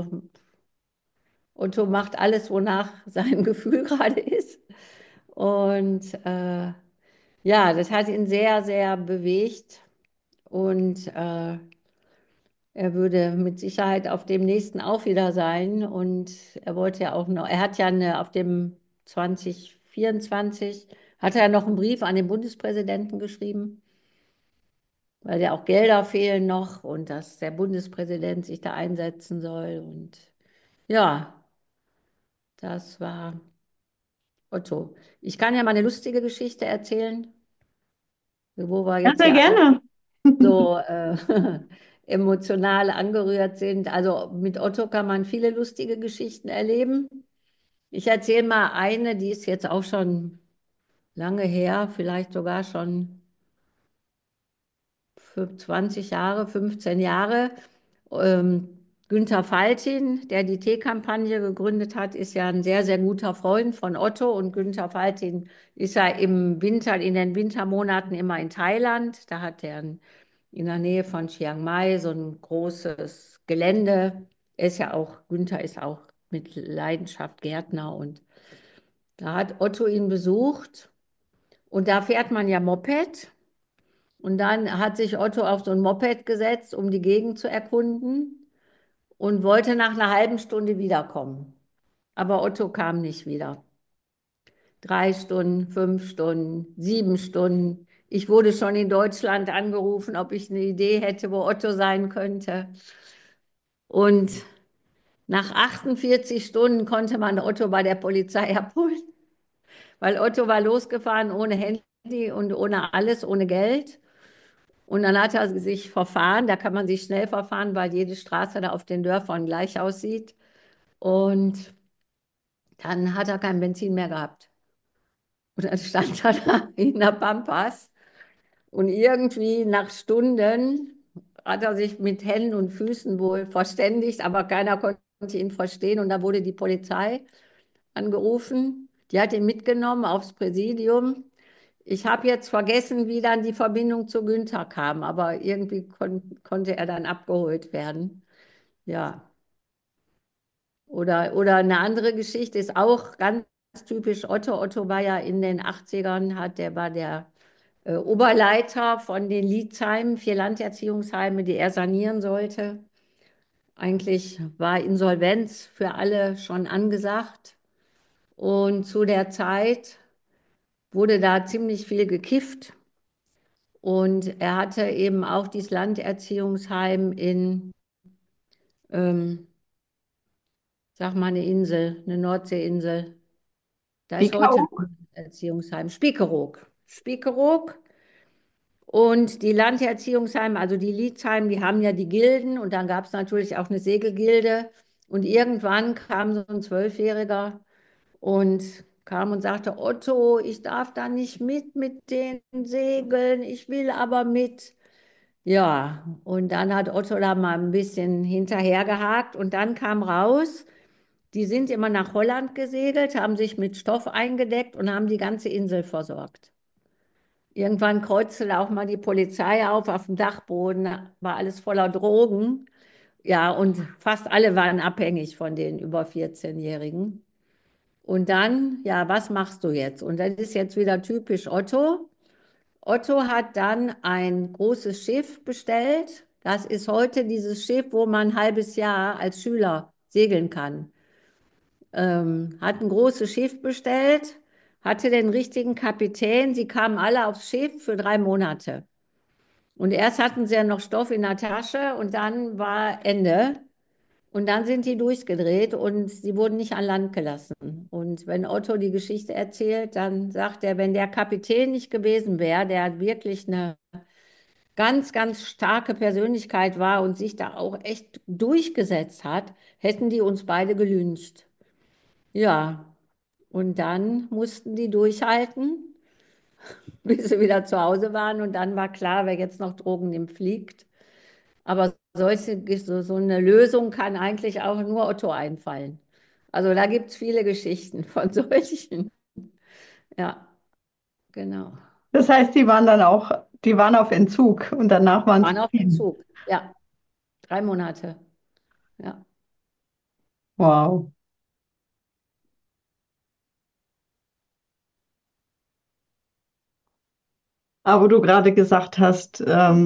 Otto macht alles, wonach sein Gefühl gerade ist. Und ja, das hat ihn sehr, sehr bewegt. Und er würde mit Sicherheit auf dem nächsten auch wieder sein. Und er wollte ja auch noch, er hat ja auf dem 2024, hat er ja noch einen Brief an den Bundespräsidenten geschrieben, weil ja auch Gelder fehlen noch und dass der Bundespräsident sich da einsetzen soll. Und ja, das war Otto. Ich kann ja mal eine lustige Geschichte erzählen, wo wir Ja, jetzt sehr ja alle gerne. so emotional angerührt sind. Also mit Otto kann man viele lustige Geschichten erleben. Ich erzähle mal eine, die ist jetzt auch schon lange her, vielleicht sogar schon für 20 Jahre, 15 Jahre. Ähm, Günther Faltin, der die Teekampagne gegründet hat, ist ja ein sehr, sehr guter Freund von Otto. Und Günther Faltin ist ja im Winter, in den Wintermonaten immer in Thailand. Da hat er in der Nähe von Chiang Mai so ein großes Gelände. Er ist ja auch, Günther ist auch mit Leidenschaft Gärtner. Und da hat Otto ihn besucht. Und da fährt man ja Moped. Und dann hat sich Otto auf so ein Moped gesetzt, um die Gegend zu erkunden und wollte nach einer halben Stunde wiederkommen. Aber Otto kam nicht wieder. 3 Stunden, 5 Stunden, 7 Stunden. Ich wurde schon in Deutschland angerufen, ob ich eine Idee hätte, wo Otto sein könnte. Und nach 48 Stunden konnte man Otto bei der Polizei abholen, weil Otto war losgefahren ohne Handy und ohne alles, ohne Geld. Und dann hat er sich verfahren. Da kann man sich schnell verfahren, weil jede Straße da auf den Dörfern gleich aussieht. Und dann hat er kein Benzin mehr gehabt. Und dann stand er da in der Pampas. Und irgendwie nach Stunden hat er sich mit Händen und Füßen wohl verständigt, aber keiner konnte ihn verstehen. Und da wurde die Polizei angerufen. Die hat ihn mitgenommen aufs Präsidium. Ich habe jetzt vergessen, wie dann die Verbindung zu Günther kam, aber irgendwie konnte er dann abgeholt werden. Ja. Oder eine andere Geschichte ist auch ganz typisch Otto. Otto war ja in den 80ern, der war der Oberleiter von den Liezheimen, 4 Landerziehungsheime, die er sanieren sollte. Eigentlich war Insolvenz für alle schon angesagt. Und zu der Zeit wurde da ziemlich viel gekifft. Und er hatte eben auch dieses Landerziehungsheim ähm, sag mal eine Insel, eine Nordseeinsel. Da ist heute Spiekeroog. ein Landerziehungsheim, Spiekeroog. Spiekeroog. Und die Landerziehungsheime, also die Liezheim, die haben ja die Gilden und dann gab es natürlich auch eine Segelgilde. Und irgendwann kam so ein Zwölfjähriger und kam und sagte, Otto, ich darf da nicht mit den Segeln, ich will aber mit. Ja, und dann hat Otto da mal ein bisschen hinterhergehakt und dann kam raus, die sind immer nach Holland gesegelt, haben sich mit Stoff eingedeckt und haben die ganze Insel versorgt. Irgendwann kreuzte da auch mal die Polizei auf dem Dachboden, war alles voller Drogen. Ja, und fast alle waren abhängig von den über 14-Jährigen. Und dann, ja, was machst du jetzt? Und das ist jetzt wieder typisch Otto. Otto hat dann ein großes Schiff bestellt. Das ist heute dieses Schiff, wo man ein halbes Jahr als Schüler segeln kann. Hat ein großes Schiff bestellt, hatte den richtigen Kapitän. Sie kamen alle aufs Schiff für 3 Monate. Und erst hatten sie ja noch Stoff in der Tasche und dann war Ende. Und dann sind die durchgedreht und sie wurden nicht an Land gelassen. Und wenn Otto die Geschichte erzählt, dann sagt er, wenn der Kapitän nicht gewesen wäre, der wirklich eine ganz, ganz starke Persönlichkeit war und sich da auch echt durchgesetzt hat, hätten die uns beide gelyncht. Ja, und dann mussten die durchhalten, bis sie wieder zu Hause waren. Und dann war klar, wer jetzt noch Drogen nimmt, fliegt. Aber so eine Lösung kann eigentlich auch nur Otto einfallen. Also da gibt es viele Geschichten von solchen. Ja, genau. Das heißt, die waren auf Entzug und danach waren sie Waren auf clean. Entzug. Ja, 3 Monate. Ja. Wow. Aber wo du gerade gesagt hast,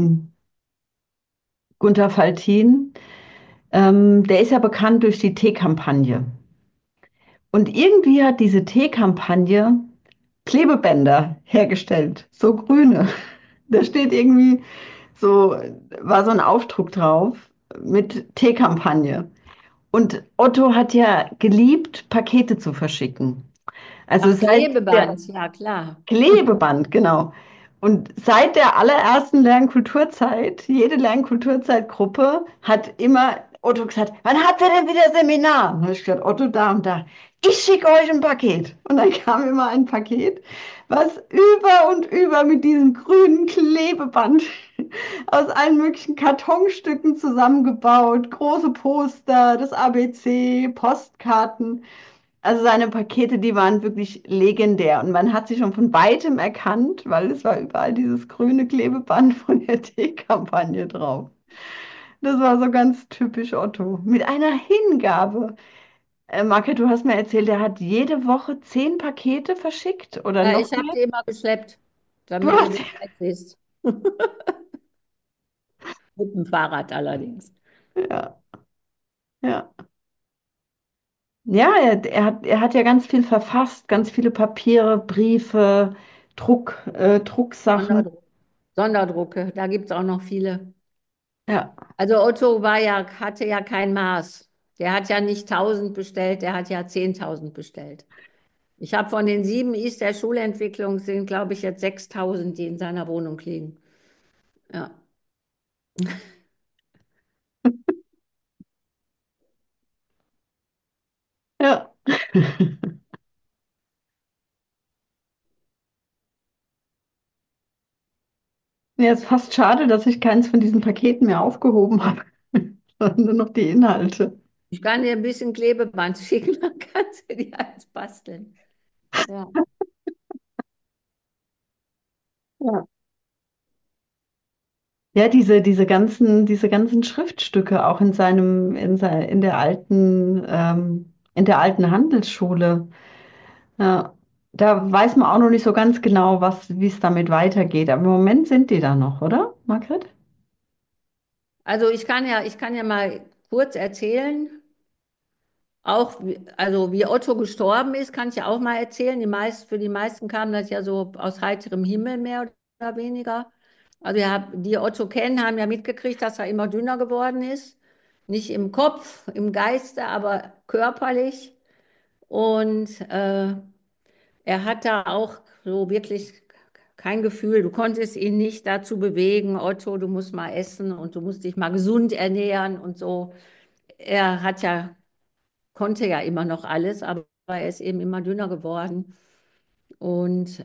Gunther Faltin, der ist ja bekannt durch die Teekampagne. Und irgendwie hat diese Teekampagne Klebebänder hergestellt, so grüne. Da steht irgendwie so, war so ein Aufdruck drauf mit Teekampagne. Und Otto hat ja geliebt, Pakete zu verschicken. Also Ach, seit der Klebeband, ja klar. Klebeband, genau. Und seit der allerersten Lernkulturzeit, jede Lernkulturzeitgruppe hat immer Otto gesagt, wann habt ihr denn wieder Seminar? Und dann habe ich gesagt, Otto, da und da. Ich schicke euch ein Paket. Und dann kam immer ein Paket, was über und über mit diesem grünen Klebeband aus allen möglichen Kartonstücken zusammengebaut, große Poster, das ABC, Postkarten. Also seine Pakete, die waren wirklich legendär. Und man hat sie schon von weitem erkannt, weil es war überall dieses grüne Klebeband von der Teekampagne drauf. Das war so ganz typisch Otto. Mit einer Hingabe. Marke, du hast mir erzählt, er hat jede Woche 10 Pakete verschickt oder Ja, noch ich habe mehr. die immer geschleppt, Du damit du hast, Bescheid weißt. Mit dem Fahrrad allerdings. ja, ja. Ja, er hat ja ganz viel verfasst, ganz viele Papiere, Briefe, Drucksachen. Sonderdruck, Sonderdrucke, da gibt es auch noch viele. Ja. Also Otto hatte ja kein Maß. Der hat ja nicht 1000 bestellt, der hat ja 10.000 bestellt. Ich habe von den 7 Is der Schulentwicklung sind, glaube ich, jetzt 6.000, die in seiner Wohnung liegen. Ja. Ja. Ja, ist fast schade, dass ich keins von diesen Paketen mehr aufgehoben habe, sondern nur noch die Inhalte. Ich kann dir ein bisschen Klebeband schicken, dann kannst du dir eins basteln. Ja. Ja. Ja, diese ganzen Schriftstücke auch in der alten Handelsschule. Ja, da weiß man auch noch nicht so ganz genau, wie es damit weitergeht. Aber im Moment sind die da noch, oder, Margret? Also ich kann ja mal kurz erzählen, auch also wie Otto gestorben ist, kann ich ja auch mal erzählen. Für die meisten kam das ja so aus heiterem Himmel mehr oder weniger. Also die Otto kennen, haben ja mitgekriegt, dass er immer dünner geworden ist. Nicht im Kopf, im Geiste, aber körperlich. Und er hat da auch so wirklich kein Gefühl. Du konntest ihn nicht dazu bewegen, Otto, du musst mal essen und du musst dich mal gesund ernähren und so. Er hat ja, konnte ja immer noch alles, aber er ist eben immer dünner geworden. Und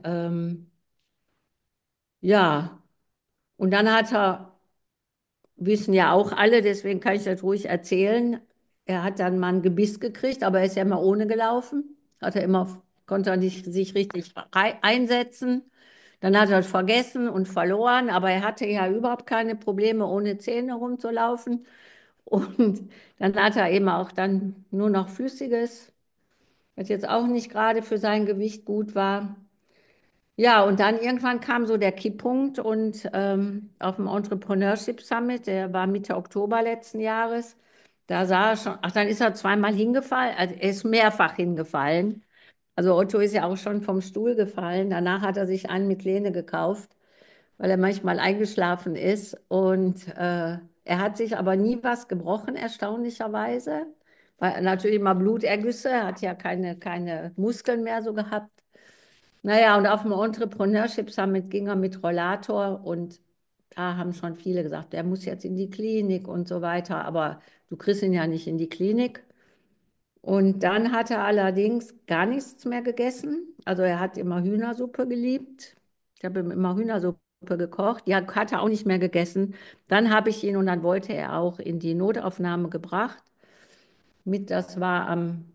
ja, und dann wissen ja auch alle, deswegen kann ich das ruhig erzählen, er hat dann mal ein Gebiss gekriegt, aber er ist ja immer ohne gelaufen. Konnte er nicht sich richtig einsetzen. Dann hat er es vergessen und verloren, aber er hatte ja überhaupt keine Probleme, ohne Zähne rumzulaufen. Und dann hat er eben auch dann nur noch Flüssiges, was jetzt auch nicht gerade für sein Gewicht gut war. Ja, und dann irgendwann kam so der Kipppunkt und auf dem Entrepreneurship Summit, der war Mitte Oktober letzten Jahres, da sah er schon, ach, dann ist er zweimal hingefallen, also er ist mehrfach hingefallen. Also Otto ist ja auch schon vom Stuhl gefallen. Danach hat er sich einen mit Lehne gekauft, weil er manchmal eingeschlafen ist. Und er hat sich aber nie was gebrochen, erstaunlicherweise. Weil natürlich immer Blutergüsse, er hat ja keine Muskeln mehr so gehabt. Naja, und auf dem Entrepreneurship Summit ging er mit Rollator und da haben schon viele gesagt, der muss jetzt in die Klinik und so weiter. Aber du kriegst ihn ja nicht in die Klinik. Und dann hat er allerdings gar nichts mehr gegessen. Also er hat immer Hühnersuppe geliebt. Ich habe ihm immer Hühnersuppe gekocht. Die hat er auch nicht mehr gegessen. Dann habe ich ihn und dann wollte er auch in die Notaufnahme gebracht. Das war am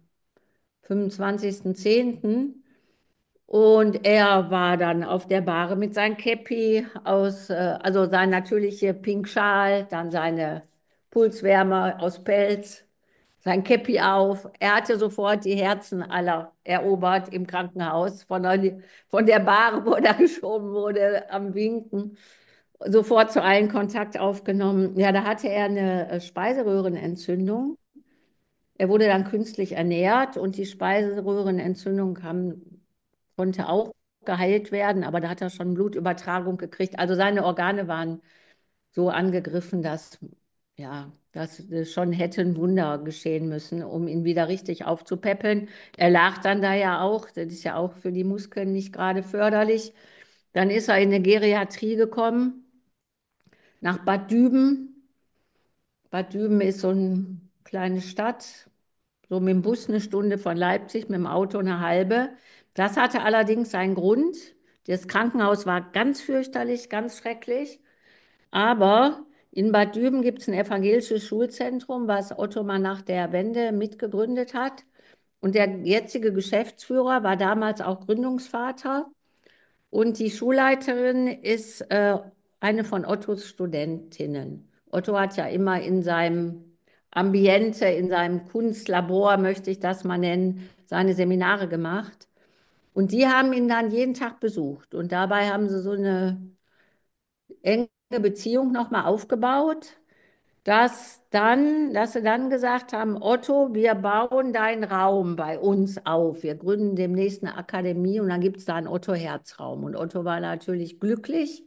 25.10. Und er war dann auf der Bahre mit seinem Käppi also sein natürlicher Pinkschal, dann seine Pulswärmer aus Pelz, sein Käppi auf. Er hatte sofort die Herzen aller erobert im Krankenhaus, von der Bahre, wo er da geschoben wurde, am Winken. Sofort zu allen Kontakt aufgenommen. Ja, da hatte er eine Speiseröhrenentzündung. Er wurde dann künstlich ernährt und die Speiseröhrenentzündung konnte auch geheilt werden, aber da hat er schon Blutübertragung gekriegt. Also seine Organe waren so angegriffen, dass schon hätte ein Wunder geschehen müssen, um ihn wieder richtig aufzupäppeln. Er lag dann da ja auch, das ist ja auch für die Muskeln nicht gerade förderlich. Dann ist er in eine Geriatrie gekommen, nach Bad Düben. Bad Düben ist so eine kleine Stadt, so mit dem Bus eine Stunde von Leipzig, mit dem Auto eine halbe. Das hatte allerdings seinen Grund. Das Krankenhaus war ganz fürchterlich, ganz schrecklich. Aber in Bad Düben gibt es ein evangelisches Schulzentrum, was Otto mal nach der Wende mitgegründet hat. Und der jetzige Geschäftsführer war damals auch Gründungsvater. Und die Schulleiterin ist eine von Ottos Studentinnen. Otto hat ja immer in seinem Ambiente, in seinem Kunstlabor, möchte ich das mal nennen, seine Seminare gemacht. Und die haben ihn dann jeden Tag besucht. Und dabei haben sie so eine enge Beziehung nochmal aufgebaut, dass sie dann gesagt haben, Otto, wir bauen deinen Raum bei uns auf. Wir gründen demnächst eine Akademie und dann gibt es da einen Otto-Herzraum. Und Otto war natürlich glücklich.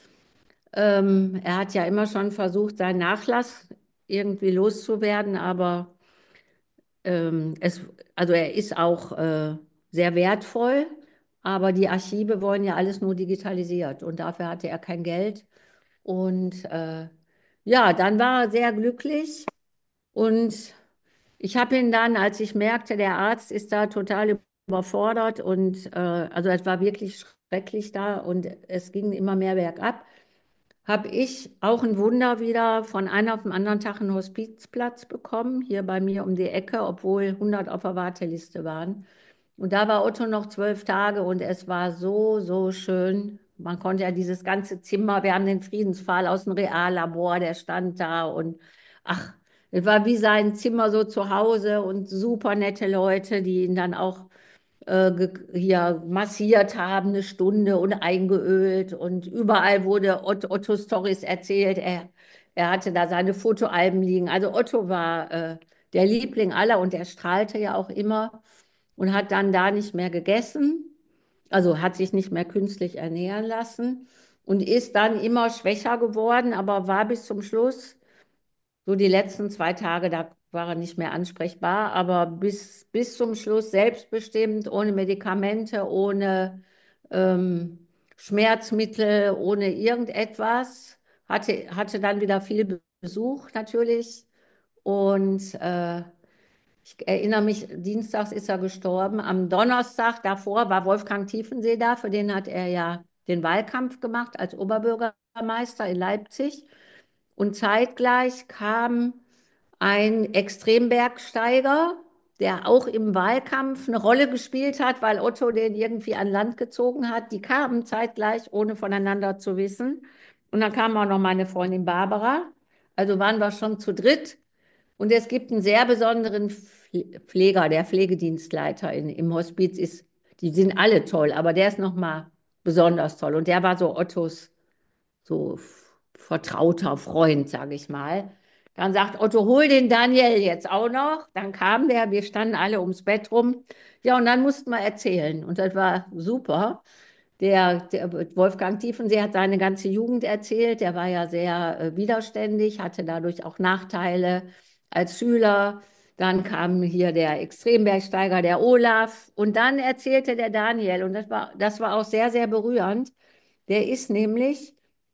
Er hat ja immer schon versucht, seinen Nachlass irgendwie loszuwerden, aber ähm, es, also er ist auch sehr wertvoll, aber die Archive wollen ja alles nur digitalisiert und dafür hatte er kein Geld. Und ja, dann war er sehr glücklich und ich habe ihn dann, als ich merkte, der Arzt ist da total überfordert und also es war wirklich schrecklich da und es ging immer mehr bergab, habe ich auch ein Wunder wieder von einem auf den anderen Tag einen Hospizplatz bekommen, hier bei mir um die Ecke, obwohl 100 auf der Warteliste waren. Und da war Otto noch 12 Tage und es war so, so schön. Man konnte ja dieses ganze Zimmer, wir haben den Friedenspfahl aus dem Reallabor, der stand da und ach, es war wie sein Zimmer so zu Hause und super nette Leute, die ihn dann auch hier massiert haben, eine Stunde und eingeölt und überall wurde Otto Stories erzählt. Er hatte da seine Fotoalben liegen. Also Otto war der Liebling aller und er strahlte ja auch immer und hat dann da nicht mehr gegessen, also hat sich nicht mehr künstlich ernähren lassen und ist dann immer schwächer geworden, aber war bis zum Schluss, so die letzten 2 Tage, da war er nicht mehr ansprechbar, aber bis zum Schluss selbstbestimmt, ohne Medikamente, ohne Schmerzmittel, ohne irgendetwas, hatte dann wieder viel Besuch natürlich und ich erinnere mich, dienstags ist er gestorben. Am Donnerstag davor war Wolfgang Tiefensee da, für den hat er ja den Wahlkampf gemacht als Oberbürgermeister in Leipzig. Und zeitgleich kam ein Extrembergsteiger, der auch im Wahlkampf eine Rolle gespielt hat, weil Otto den irgendwie an Land gezogen hat. Die kamen zeitgleich, ohne voneinander zu wissen. Und dann kam auch noch meine Freundin Barbara. Also waren wir schon zu dritt. Und es gibt einen sehr besonderen Pfleger, der Pflegedienstleiter im Hospiz ist, die sind alle toll, aber der ist nochmal besonders toll. Und der war so Ottos so vertrauter Freund, sage ich mal. Dann sagt Otto, hol den Daniel jetzt auch noch. Dann kam der, wir standen alle ums Bett rum. Ja, und dann mussten wir erzählen. Und das war super. Der Wolfgang Tiefensee hat seine ganze Jugend erzählt. Der war ja sehr widerständig, hatte dadurch auch Nachteile als Schüler. Dann kam hier der Extrembergsteiger, der Olaf. Und dann erzählte der Daniel, und das war auch sehr, sehr berührend. Der ist nämlich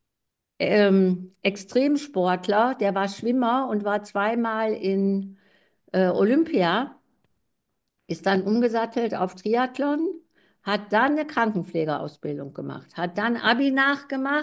Extremsportler, der war Schwimmer und war zweimal in Olympia, ist dann umgesattelt auf Triathlon, hat dann eine Krankenpflegeausbildung gemacht, hat dann Abi nachgemacht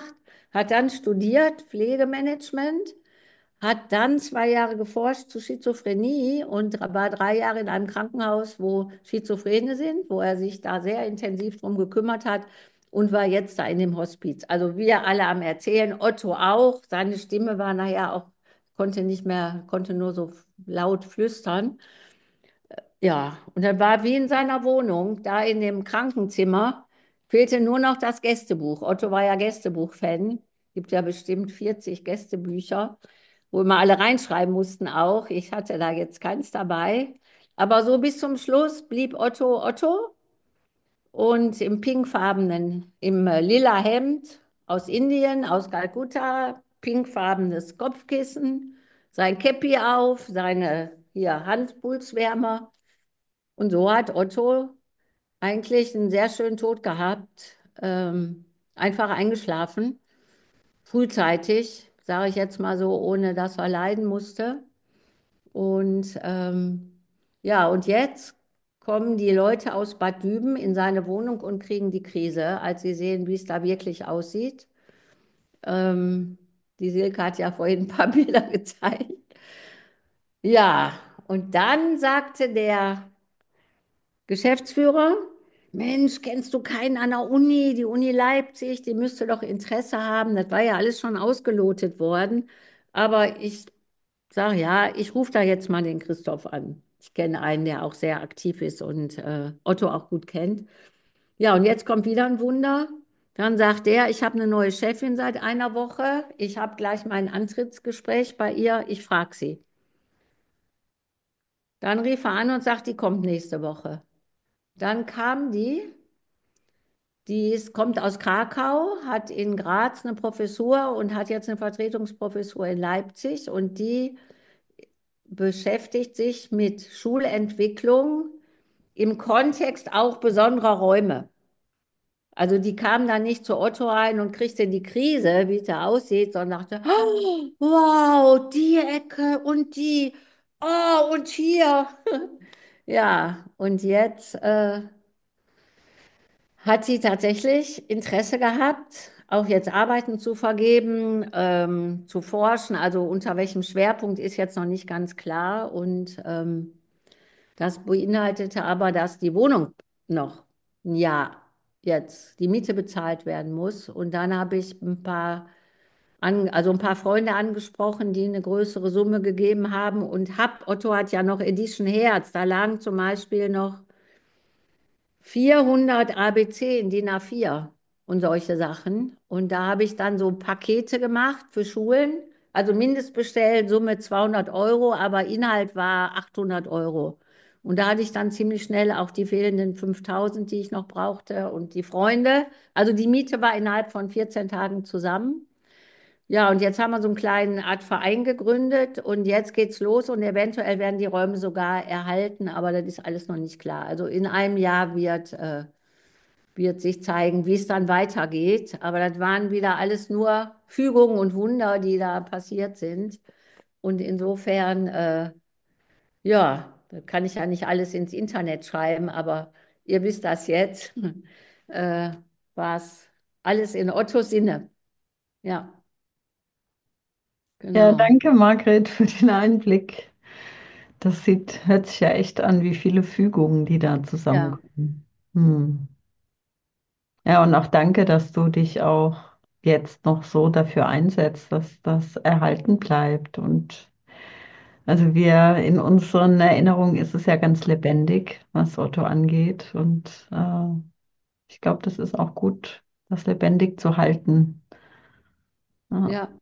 hat dann studiert Pflegemanagement, hat dann 2 Jahre geforscht zu Schizophrenie und war 3 Jahre in einem Krankenhaus, wo Schizophrene sind, wo er sich da sehr intensiv drum gekümmert hat und war jetzt da in dem Hospiz. Also wir alle am Erzählen, Otto auch. Seine Stimme war nachher auch, konnte nicht mehr, konnte nur so laut flüstern. Ja, und dann war wie in seiner Wohnung, da in dem Krankenzimmer, fehlte nur noch das Gästebuch. Otto war ja Gästebuch-Fan. Gibt ja bestimmt 40 Gästebücher, wo immer alle reinschreiben mussten auch. Ich hatte da jetzt keins dabei. Aber so bis zum Schluss blieb Otto Otto und im pinkfarbenen, im lila Hemd aus Indien, aus Kalkutta, pinkfarbenes Kopfkissen, sein Käppi auf, seine hier Handpulswärmer. Und so hat Otto eigentlich einen sehr schönen Tod gehabt, einfach eingeschlafen, frühzeitig, sage ich jetzt mal so, ohne dass er leiden musste. Und ja, und jetzt kommen die Leute aus Bad Düben in seine Wohnung und kriegen die Krise, als sie sehen, wie es da wirklich aussieht. Ähm, die Silke hat ja vorhin ein paar Bilder gezeigt. Ja, und dann sagte der Geschäftsführer, Mensch, kennst du keinen an der Uni? Die Uni Leipzig, die müsste doch Interesse haben. Das war ja alles schon ausgelotet worden. Aber ich sage, ja, ich rufe da jetzt mal den Christoph an. Ich kenne einen, der auch sehr aktiv ist und Otto auch gut kennt. Ja, und jetzt kommt wieder ein Wunder. Dann sagt er, ich habe eine neue Chefin seit einer Woche. Ich habe gleich mein Antrittsgespräch bei ihr. Ich frage sie. Dann rief er an und sagt, die kommt nächste Woche. Dann kam die. Kommt aus Krakau, hat in Graz eine Professur und hat jetzt eine Vertretungsprofessur in Leipzig und die beschäftigt sich mit Schulentwicklung im Kontext auch besonderer Räume. Also die kam dann nicht zu Otto rein und kriegte die Krise, wie es da aussieht, sondern dachte, oh, wow, die Ecke und die, oh, und hier. Ja, und jetzt hat sie tatsächlich Interesse gehabt, auch jetzt Arbeiten zu vergeben, zu forschen. Also unter welchem Schwerpunkt ist jetzt noch nicht ganz klar. Und das beinhaltete aber, dass die Wohnung noch ein Jahr jetzt die Miete bezahlt werden muss. Und dann habe ich also ein paar Freunde angesprochen, die eine größere Summe gegeben haben. Und Otto hat ja noch Edition Herz. Da lagen zum Beispiel noch 400 ABC in DIN A4 und solche Sachen. Und da habe ich dann so Pakete gemacht für Schulen. Also Mindestbestellsumme 200 Euro, aber Inhalt war 800 Euro. Und da hatte ich dann ziemlich schnell auch die fehlenden 5000, die ich noch brauchte und die Freunde. Also die Miete war innerhalb von 14 Tagen zusammen. Ja, und jetzt haben wir so einen kleinen Art Verein gegründet und jetzt geht's los und eventuell werden die Räume sogar erhalten, aber das ist alles noch nicht klar. Also in einem Jahr wird sich zeigen, wie es dann weitergeht. Aber das waren wieder alles nur Fügungen und Wunder, die da passiert sind. Und insofern, ja, da kann ich ja nicht alles ins Internet schreiben, aber ihr wisst das jetzt, äh, war es alles in Ottos Sinne. Ja, Ja, genau. danke, Margret, für den Einblick. Hört sich ja echt an, wie viele Fügungen, die da Ja, zusammenkommen. Hm. Ja, und auch danke, dass du dich auch jetzt noch so dafür einsetzt, dass das erhalten bleibt. Und also in unseren Erinnerungen ist es ja ganz lebendig, was Otto angeht. Und ich glaube, das ist auch gut, das lebendig zu halten. Ja, ja.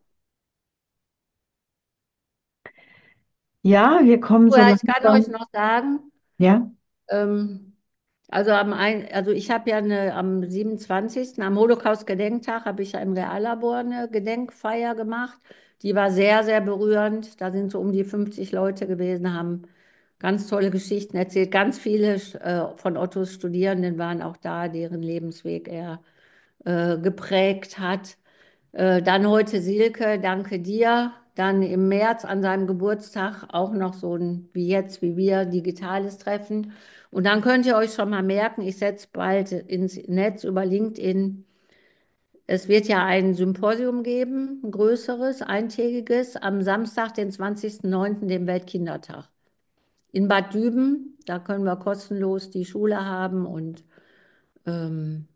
ja, wir kommen so Ja, ich kann euch langsam. noch sagen, Ja, ähm, also ich habe ja am 27., am Holocaust-Gedenktag, habe ich ja im Reallabor eine Gedenkfeier gemacht. Die war sehr, sehr berührend. Da sind so um die 50 Leute gewesen, haben ganz tolle Geschichten erzählt. Ganz viele von Ottos Studierenden waren auch da, deren Lebensweg er geprägt hat. Dann heute Silke, danke dir. Dann im März an seinem Geburtstag auch noch so ein, wie jetzt, wie wir, digitales Treffen. Und dann könnt ihr euch schon mal merken, ich setze bald ins Netz über LinkedIn Es wird ja ein Symposium geben, ein größeres, eintägiges, am Samstag, den 20.09., dem Weltkindertag. In Bad Düben, da können wir kostenlos die Schule haben und ähm,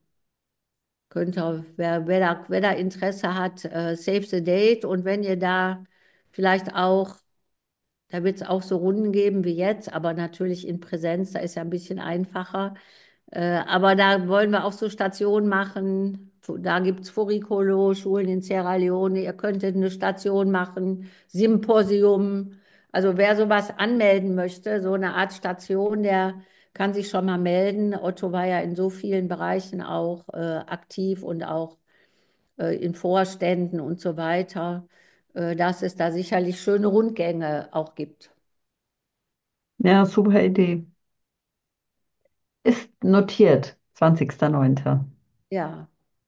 wer da Interesse hat, save the date. Und wenn ihr da vielleicht auch, da wird es auch so Runden geben wie jetzt, aber natürlich in Präsenz, da ist ja ein bisschen einfacher. Aber da wollen wir auch so Stationen machen. Da gibt es Furikolo, Schulen in Sierra Leone. Ihr könntet eine Station machen, Symposium. Also wer sowas anmelden möchte, so eine Art Station, der kann sich schon mal melden. Otto war ja in so vielen Bereichen auch aktiv und auch in Vorständen und so weiter, dass es da sicherlich schöne Rundgänge auch gibt. Ja, super Idee. Ist notiert, 20.09. Ja.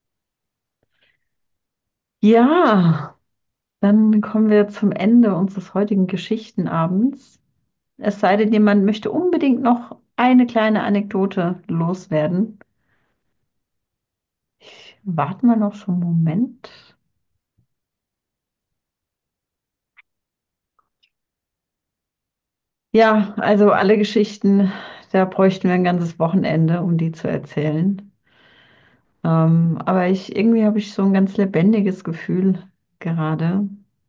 Ja, dann kommen wir zum Ende unseres heutigen Geschichtenabends. Es sei denn, jemand möchte unbedingt noch eine kleine Anekdote loswerden. Ich warte mal noch so einen Moment. Ja, also alle Geschichten, da bräuchten wir ein ganzes Wochenende, um die zu erzählen. Aber irgendwie habe ich so ein ganz lebendiges Gefühl gerade.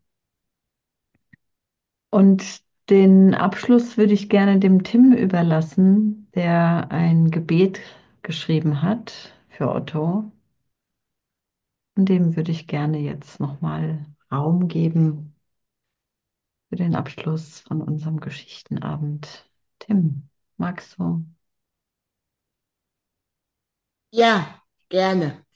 Und den Abschluss würde ich gerne dem Tim überlassen, der ein Gebet geschrieben hat für Otto. Und dem würde ich gerne jetzt nochmal Raum geben für den Abschluss von unserem Geschichtenabend. Tim, magst du? Ja, gerne.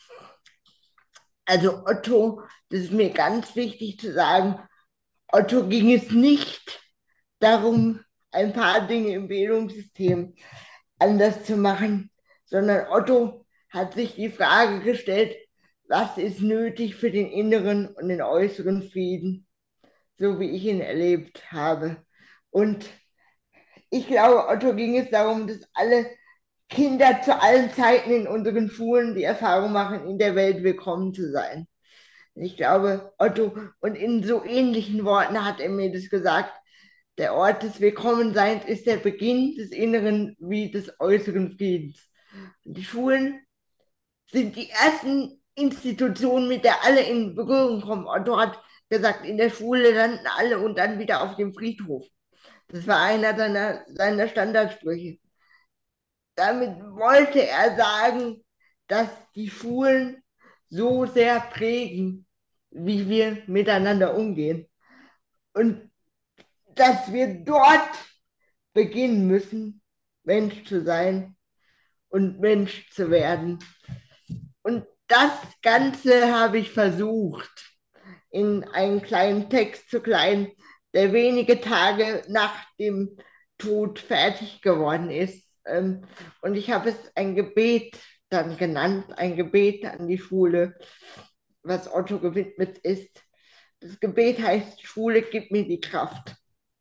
Also Otto, das ist mir ganz wichtig zu sagen, Otto ging es nicht darum, ein paar Dinge im Bildungssystem anders zu machen, sondern Otto hat sich die Frage gestellt, was ist nötig für den inneren und den äußeren Frieden, so wie ich ihn erlebt habe. Und ich glaube, Otto ging es darum, dass alle Kinder zu allen Zeiten in unseren Schulen die Erfahrung machen, in der Welt willkommen zu sein. Ich glaube, Otto, und in so ähnlichen Worten hat er mir das gesagt, der Ort des Willkommenseins ist der Beginn des inneren wie des äußeren Friedens. Die Schulen sind die ersten Institutionen, mit der alle in Berührung kommen. Otto hat gesagt, in der Schule landen alle und dann wieder auf dem Friedhof. Das war einer seiner Standardsprüche. Damit wollte er sagen, dass die Schulen so sehr prägen, wie wir miteinander umgehen. Und dass wir dort beginnen müssen, Mensch zu sein und Mensch zu werden. Und das Ganze habe ich versucht, in einen kleinen Text zu kleiden, der wenige Tage nach dem Tod fertig geworden ist. Und ich habe es ein Gebet dann genannt, ein Gebet an die Schule, was Otto gewidmet ist. Das Gebet heißt, Schule, gib mir die Kraft.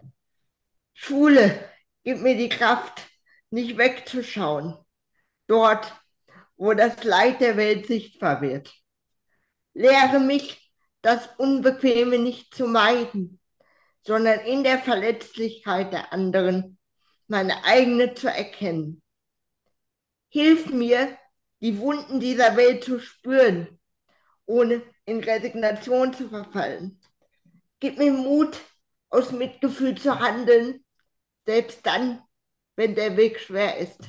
Schule, gib mir die Kraft, nicht wegzuschauen, dort, wo das Leid der Welt sichtbar wird. Lehre mich, das Unbequeme nicht zu meiden, sondern in der Verletzlichkeit der anderen meine eigene zu erkennen. Hilf mir, die Wunden dieser Welt zu spüren, ohne in Resignation zu verfallen. Gib mir Mut, aus Mitgefühl zu handeln, selbst dann, wenn der Weg schwer ist.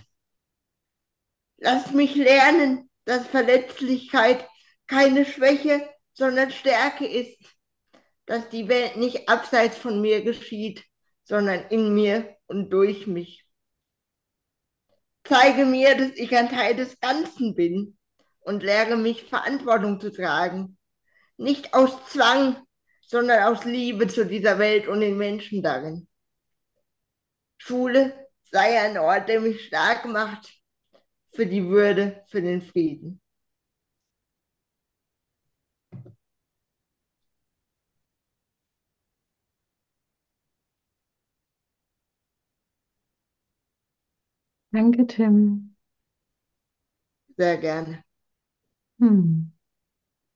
Lass mich lernen, dass Verletzlichkeit keine Schwäche, sondern Stärke ist, dass die Welt nicht abseits von mir geschieht, sondern in mir und durch mich. Zeige mir, dass ich ein Teil des Ganzen bin und lehre mich, Verantwortung zu tragen. Nicht aus Zwang, sondern aus Liebe zu dieser Welt und den Menschen darin. Schule sei ein Ort, der mich stark macht für die Würde, für den Frieden. Danke, Tim. Sehr gerne. Hm.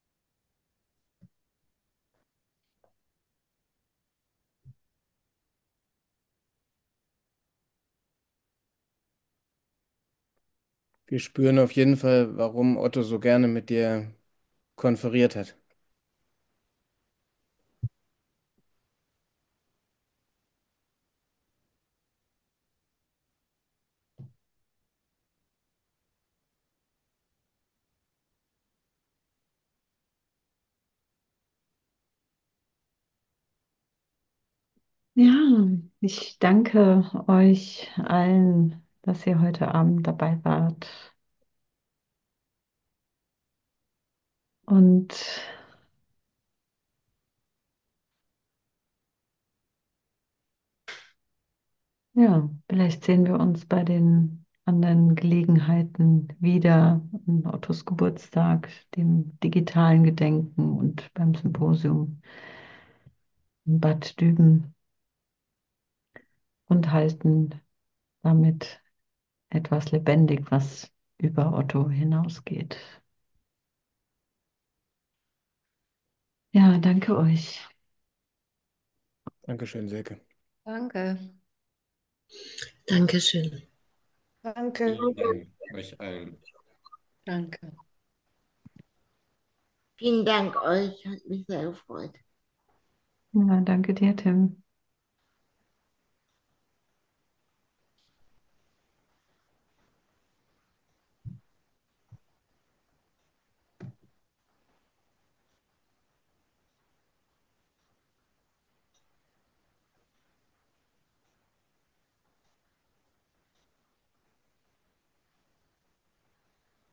Wir spüren auf jeden Fall, warum Otto so gerne mit dir konferiert hat. Ja, ich danke euch allen, dass ihr heute Abend dabei wart. Und ja, vielleicht sehen wir uns bei den anderen Gelegenheiten wieder, an Ottos Geburtstag, dem digitalen Gedenken und beim Symposium in Bad Düben und halten damit etwas lebendig, was über Otto hinausgeht. Ja, danke euch. Dankeschön, Silke. Danke. Dankeschön. Danke. Vielen Dank euch allen. Danke. Vielen Dank euch, hat mich sehr gefreut. Ja, danke dir, Tim.